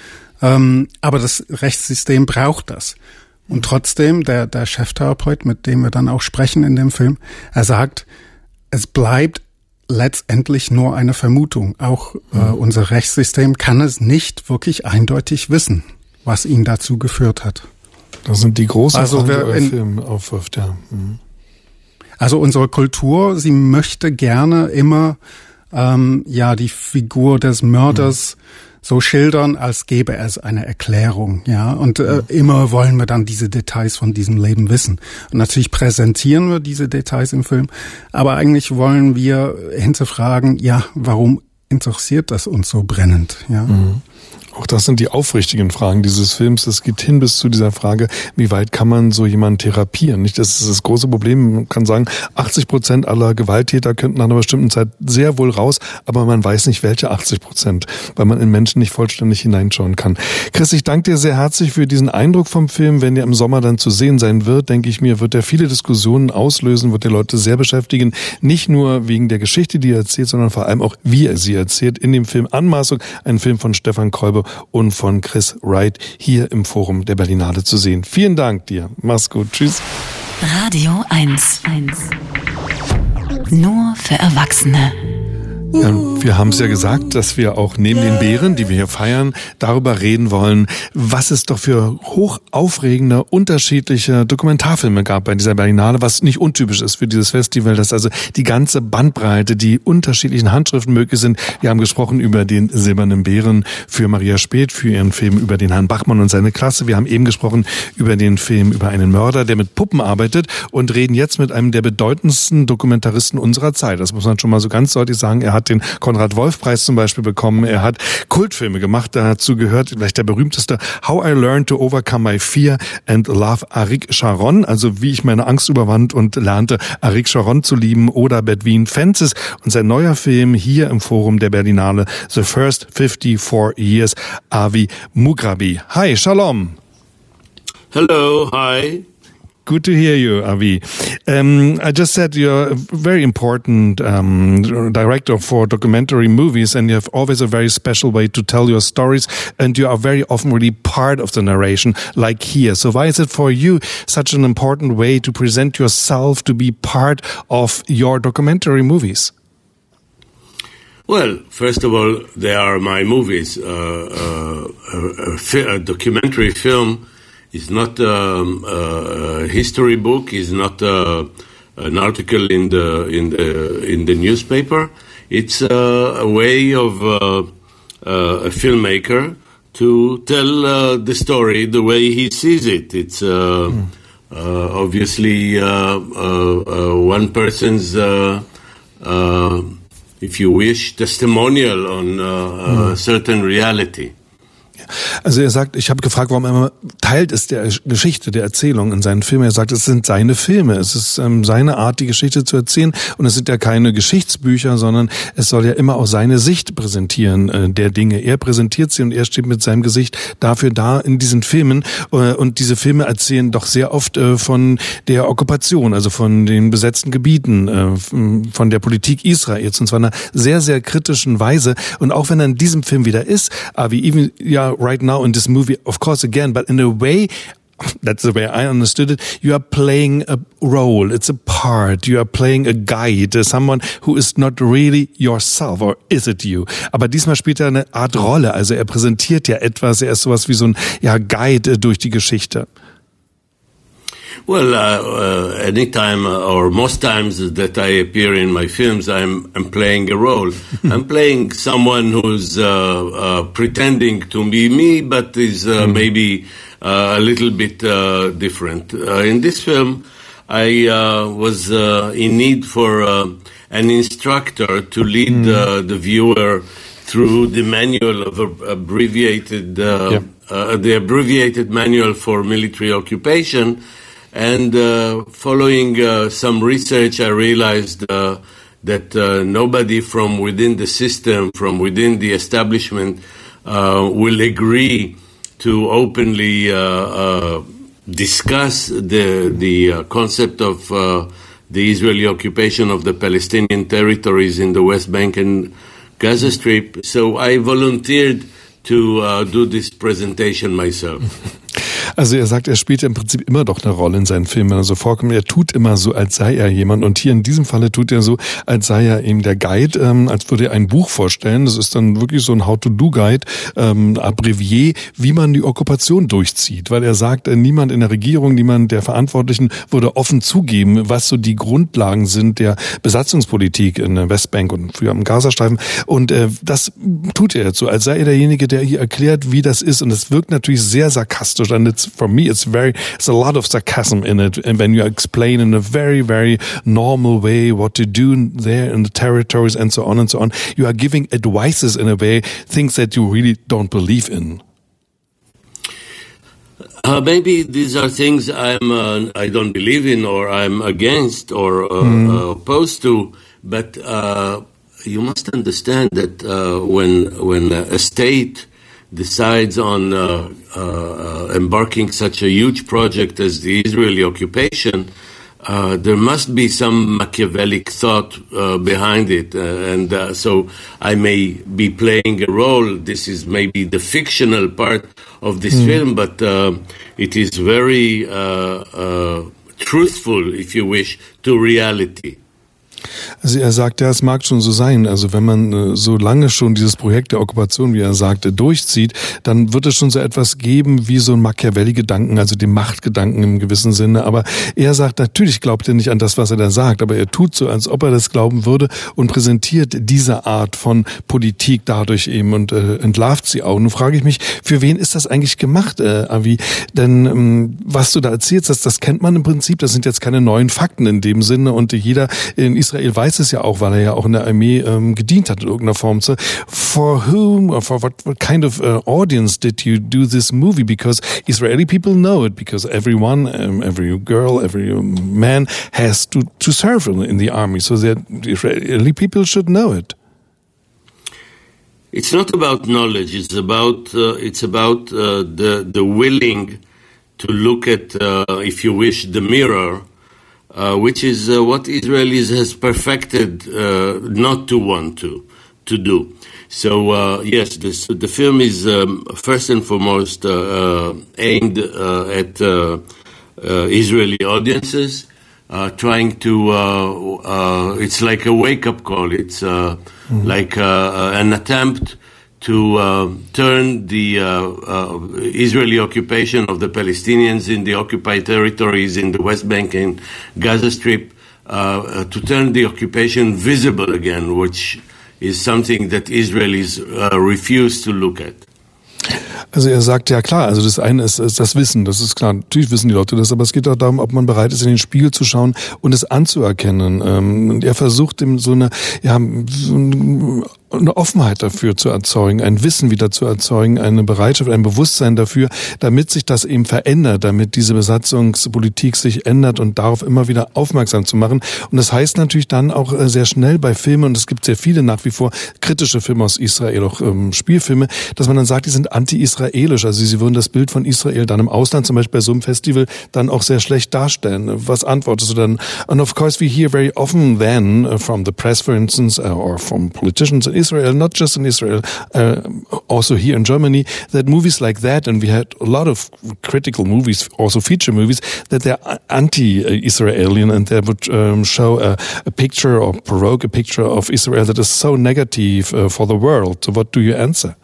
Speaker 7: Ähm, aber das Rechtssystem braucht das. Und trotzdem, der, der Cheftherapeut, mit dem wir dann auch sprechen in dem Film, er sagt, es bleibt letztendlich nur eine Vermutung. Auch äh, unser Rechtssystem kann es nicht wirklich eindeutig wissen, was ihn dazu geführt hat.
Speaker 2: Das sind die großen
Speaker 7: also
Speaker 2: Fragen, die euer
Speaker 7: in,
Speaker 2: Film aufwirft, ja. Mhm.
Speaker 7: Also unsere Kultur, sie möchte gerne immer ähm, ja die Figur des Mörders mhm. so schildern, als gäbe es eine Erklärung, ja. Und äh, immer wollen wir dann diese Details von diesem Leben wissen. Und natürlich präsentieren wir diese Details im Film, aber eigentlich wollen wir hinterfragen, ja, warum interessiert das uns so brennend, ja.
Speaker 2: Mhm. Auch das sind die aufrichtigen Fragen dieses Films. Es geht hin bis zu dieser Frage, wie weit kann man so jemanden therapieren? Nicht, das ist das große Problem. Man kann sagen, achtzig Prozent aller Gewalttäter könnten nach einer bestimmten Zeit sehr wohl raus, aber man weiß nicht, welche achtzig Prozent, weil man in Menschen nicht vollständig hineinschauen kann. Chris, ich danke dir sehr herzlich für diesen Eindruck vom Film. Wenn der im Sommer dann zu sehen sein wird, denke ich mir, wird er viele Diskussionen auslösen, wird die Leute sehr beschäftigen. Nicht nur wegen der Geschichte, die er erzählt, sondern vor allem auch, wie er sie erzählt. In dem Film Anmaßung, ein Film von Stefan Kolbe und von Chris Wright, hier im Forum der Berlinale zu sehen. Vielen Dank dir. Mach's gut. Tschüss.
Speaker 1: Radio eins. Nur für Erwachsene.
Speaker 2: Ja, wir haben es ja gesagt, dass wir auch neben den Bären, die wir hier feiern, darüber reden wollen, was es doch für hochaufregende, unterschiedliche Dokumentarfilme gab bei dieser Berlinale, was nicht untypisch ist für dieses Festival, dass also die ganze Bandbreite, die unterschiedlichen Handschriften möglich sind. Wir haben gesprochen über den Silbernen Bären für Maria Späth, für ihren Film über den Herrn Bachmann und seine Klasse. Wir haben eben gesprochen über den Film über einen Mörder, der mit Puppen arbeitet, und reden jetzt mit einem der bedeutendsten Dokumentaristen unserer Zeit. Das muss man schon mal so ganz deutlich sagen. Er hat den Konrad-Wolf-Preis zum Beispiel bekommen. Er hat Kultfilme gemacht. Dazu gehört vielleicht der berühmteste How I Learned to Overcome My Fear and Love Arik Sharon, also wie ich meine Angst überwand und lernte, Arik Sharon zu lieben, oder Between Fences. Und sein neuer Film hier im Forum der Berlinale, The First fifty-four Years, Avi Mugrabi. Hi, Shalom.
Speaker 11: Hello, hi.
Speaker 2: Good to hear you, Avi. Um, I just said you're a very important um, director for documentary movies, and you have always a very special way to tell your stories, and you are very often really part of the narration, like here. So why is it for you such an important way to present yourself, to be part of your documentary movies?
Speaker 11: Well, first of all, they are my movies. Uh, uh, a, a, fi- a documentary film is not um, a history book, is not a, an article in the in the in the newspaper. It's a, a way of uh, uh, a filmmaker to tell uh, the story the way he sees it. It's uh, mm. uh, obviously uh, uh, uh, one person's, uh, uh, if you wish, testimonial on uh, mm. a certain reality.
Speaker 2: Also er sagt, ich habe gefragt, warum er immer Teil ist der Geschichte, der Erzählung in seinen Filmen. Er sagt, es sind seine Filme, es ist ähm, seine Art, die Geschichte zu erzählen, und es sind ja keine Geschichtsbücher, sondern es soll ja immer auch seine Sicht präsentieren äh, der Dinge. Er präsentiert sie und er steht mit seinem Gesicht dafür da in diesen Filmen, äh, und diese Filme erzählen doch sehr oft äh, von der Okkupation, also von den besetzten Gebieten, äh, von der Politik Israels, und zwar in einer sehr, sehr kritischen Weise. Und auch wenn er in diesem Film wieder ist, Avi, even, ja, right now in this movie, of course, again, but in a way, that's the way I understood it, you are playing a role, it's a part, you are playing a guide, someone who is not really yourself, or is it you? Aber diesmal spielt er eine Art Rolle, also er präsentiert ja etwas, er ist sowas wie so ein ja, Guide durch die Geschichte.
Speaker 11: Well, uh, uh, anytime uh, or most times that I appear in my films, I'm, I'm playing a role. I'm playing someone who's uh, uh, pretending to be me, but is uh, mm. maybe uh, a little bit uh, different. Uh, in this film, I uh, was uh, in need for uh, an instructor to lead mm. uh, the viewer through the manual of a, abbreviated, uh, yeah. uh, the abbreviated manual for military occupation. And uh, following uh, some research, I realized uh, that uh, nobody from within the system, from within the establishment, uh, will agree to openly uh, uh, discuss the the uh, concept of uh, the Israeli occupation of the Palestinian territories in the West Bank and Gaza Strip. So I volunteered to uh, do this presentation myself.
Speaker 2: Also er sagt, er spielt ja im Prinzip immer doch eine Rolle in seinen Filmen, wenn er so vorkommt. Er tut immer so, als sei er jemand. Und hier in diesem Falle tut er so, als sei er eben der Guide, ähm, als würde er ein Buch vorstellen. Das ist dann wirklich so ein How-to-Do-Guide, ähm, Abbrevier, wie man die Okkupation durchzieht. Weil er sagt, äh, niemand in der Regierung, niemand der Verantwortlichen würde offen zugeben, was so die Grundlagen sind der Besatzungspolitik in der Westbank und früher im Gazastreifen. Und äh, das tut er jetzt so, als sei er derjenige, der hier erklärt, wie das ist. Und es wirkt natürlich sehr sarkastisch. And it's, for me, it's very, it's a lot of sarcasm in it. And when you explain in a very, very normal way what to do there in the territories and so on and so on, you are giving advices in a way, things that you really don't believe in.
Speaker 11: Uh, maybe these are things I'm, uh, I don't believe in or I'm against or uh, mm. uh, opposed to, but uh, you must understand that uh, when when a state decides on uh, uh, embarking such a huge project as the Israeli occupation, uh, there must be some Machiavellic thought uh, behind it. Uh, and uh, so I may be playing a role. This is maybe the fictional part of this mm. film, but uh, it is very uh, uh, truthful, if you wish, to reality.
Speaker 2: Also er sagt, ja, es mag schon so sein. Also wenn man äh, so lange schon dieses Projekt der Okkupation, wie er sagte, durchzieht, dann wird es schon so etwas geben wie so ein Machiavelli-Gedanken, also den Machtgedanken im gewissen Sinne. Aber er sagt, natürlich glaubt er nicht an das, was er da sagt, aber er tut so, als ob er das glauben würde und präsentiert diese Art von Politik dadurch eben und äh, entlarvt sie auch. Nun frage ich mich, für wen ist das eigentlich gemacht, äh, Avi? Denn ähm, was du da erzählst, das, das kennt man im Prinzip, das sind jetzt keine neuen Fakten in dem Sinne und jeder in Israel Israel weiß es ja auch, weil er ja auch in der Armee ähm, gedient hat in irgendeiner Form. So, for whom or for what, what kind of uh, audience did you do this movie? Because Israeli people know it, because everyone, um, every girl, every man has to, to serve in, in the army. So that Israeli people should know it.
Speaker 11: It's not about knowledge. It's about uh, it's about uh, the the willing to look at, uh, if you wish, the mirror. Uh, which is uh, what Israelis has perfected uh, not to want to to do. So uh, yes, this, the film is um, first and foremost uh, uh, aimed uh, at uh, uh, Israeli audiences, uh, trying to. Uh, uh, it's like a wake-up call. It's uh, mm-hmm. like uh, an attempt to uh, turn the uh, uh, Israeli occupation of the Palestinians in the occupied territories in the West Bank and Gaza Strip, uh, uh, to turn the occupation visible again, which is something that Israelis uh, refuse to look at.
Speaker 2: Also er sagt, ja klar, also das eine ist, ist das Wissen, das ist klar, natürlich wissen die Leute das, aber es geht auch darum, ob man bereit ist, in den Spiegel zu schauen und es anzuerkennen. Und er versucht ihm so eine, ja, so eine Offenheit dafür zu erzeugen, ein Wissen wieder zu erzeugen, eine Bereitschaft, ein Bewusstsein dafür, damit sich das eben verändert, damit diese Besatzungspolitik sich ändert und darauf immer wieder aufmerksam zu machen. Und das heißt natürlich dann auch sehr schnell bei Filmen, und es gibt sehr viele nach wie vor kritische Filme aus Israel, auch ähm, Spielfilme, dass man dann sagt, die sind anti-israelisch, also sie würden das Bild von Israel dann im Ausland, zum Beispiel bei so einem Festival, dann auch sehr schlecht darstellen. Was antwortest du dann? And of course we hear very often then uh, from the press, for instance, uh, or from politicians in Israel, not just in Israel, uh, also here in Germany, that movies like that, and we had a lot of critical movies, also feature movies, that they're anti-Israelian and they would um, show a, a picture or provoke a picture of Israel that is so negative uh, for the world. So what do you answer?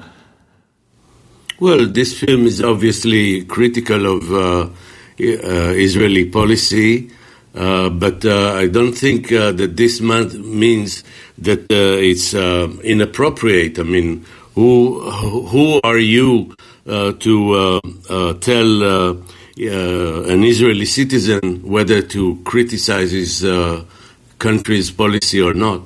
Speaker 11: Well, this film is obviously critical of uh, uh, Israeli policy, uh, but uh, I don't think uh, that this means that uh, it's uh, inappropriate. I mean, who who are you uh, to uh, uh, tell uh, uh, an Israeli citizen whether to criticize his uh, country's policy or not?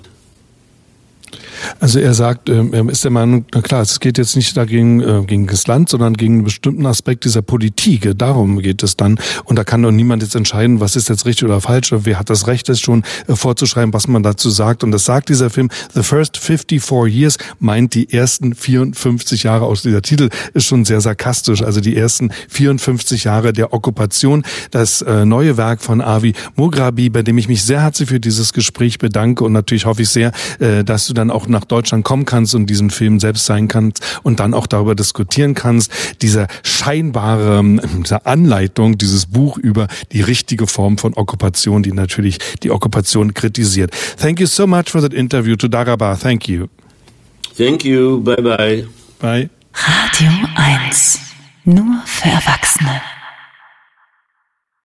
Speaker 2: Also er sagt, er ist der Meinung, na klar, es geht jetzt nicht dagegen äh, gegen das Land, sondern gegen einen bestimmten Aspekt dieser Politik. Darum geht es dann. Und da kann doch niemand jetzt entscheiden, was ist jetzt richtig oder falsch. Oder wer hat das Recht, das schon äh, vorzuschreiben, was man dazu sagt. Und das sagt dieser Film. The first fifty-four years meint die ersten vierundfünfzig Jahre. Aus dieser Titel ist schon sehr sarkastisch. Also die ersten vierundfünfzig Jahre der Okkupation. Das äh, neue Werk von Avi Mograbi, bei dem ich mich sehr herzlich für dieses Gespräch bedanke. Und natürlich hoffe ich sehr, äh, dass du dann auch nach Deutschland kommen kannst und diesen Film selbst sein kannst und dann auch darüber diskutieren kannst. Diese scheinbare diese Anleitung, dieses Buch über die richtige Form von Okkupation, die natürlich die Okkupation kritisiert. Thank you so much for that interview. Tudaraba, thank you.
Speaker 11: Thank you. Bye bye.
Speaker 2: Bye.
Speaker 1: Radio eins. Nur für Erwachsene.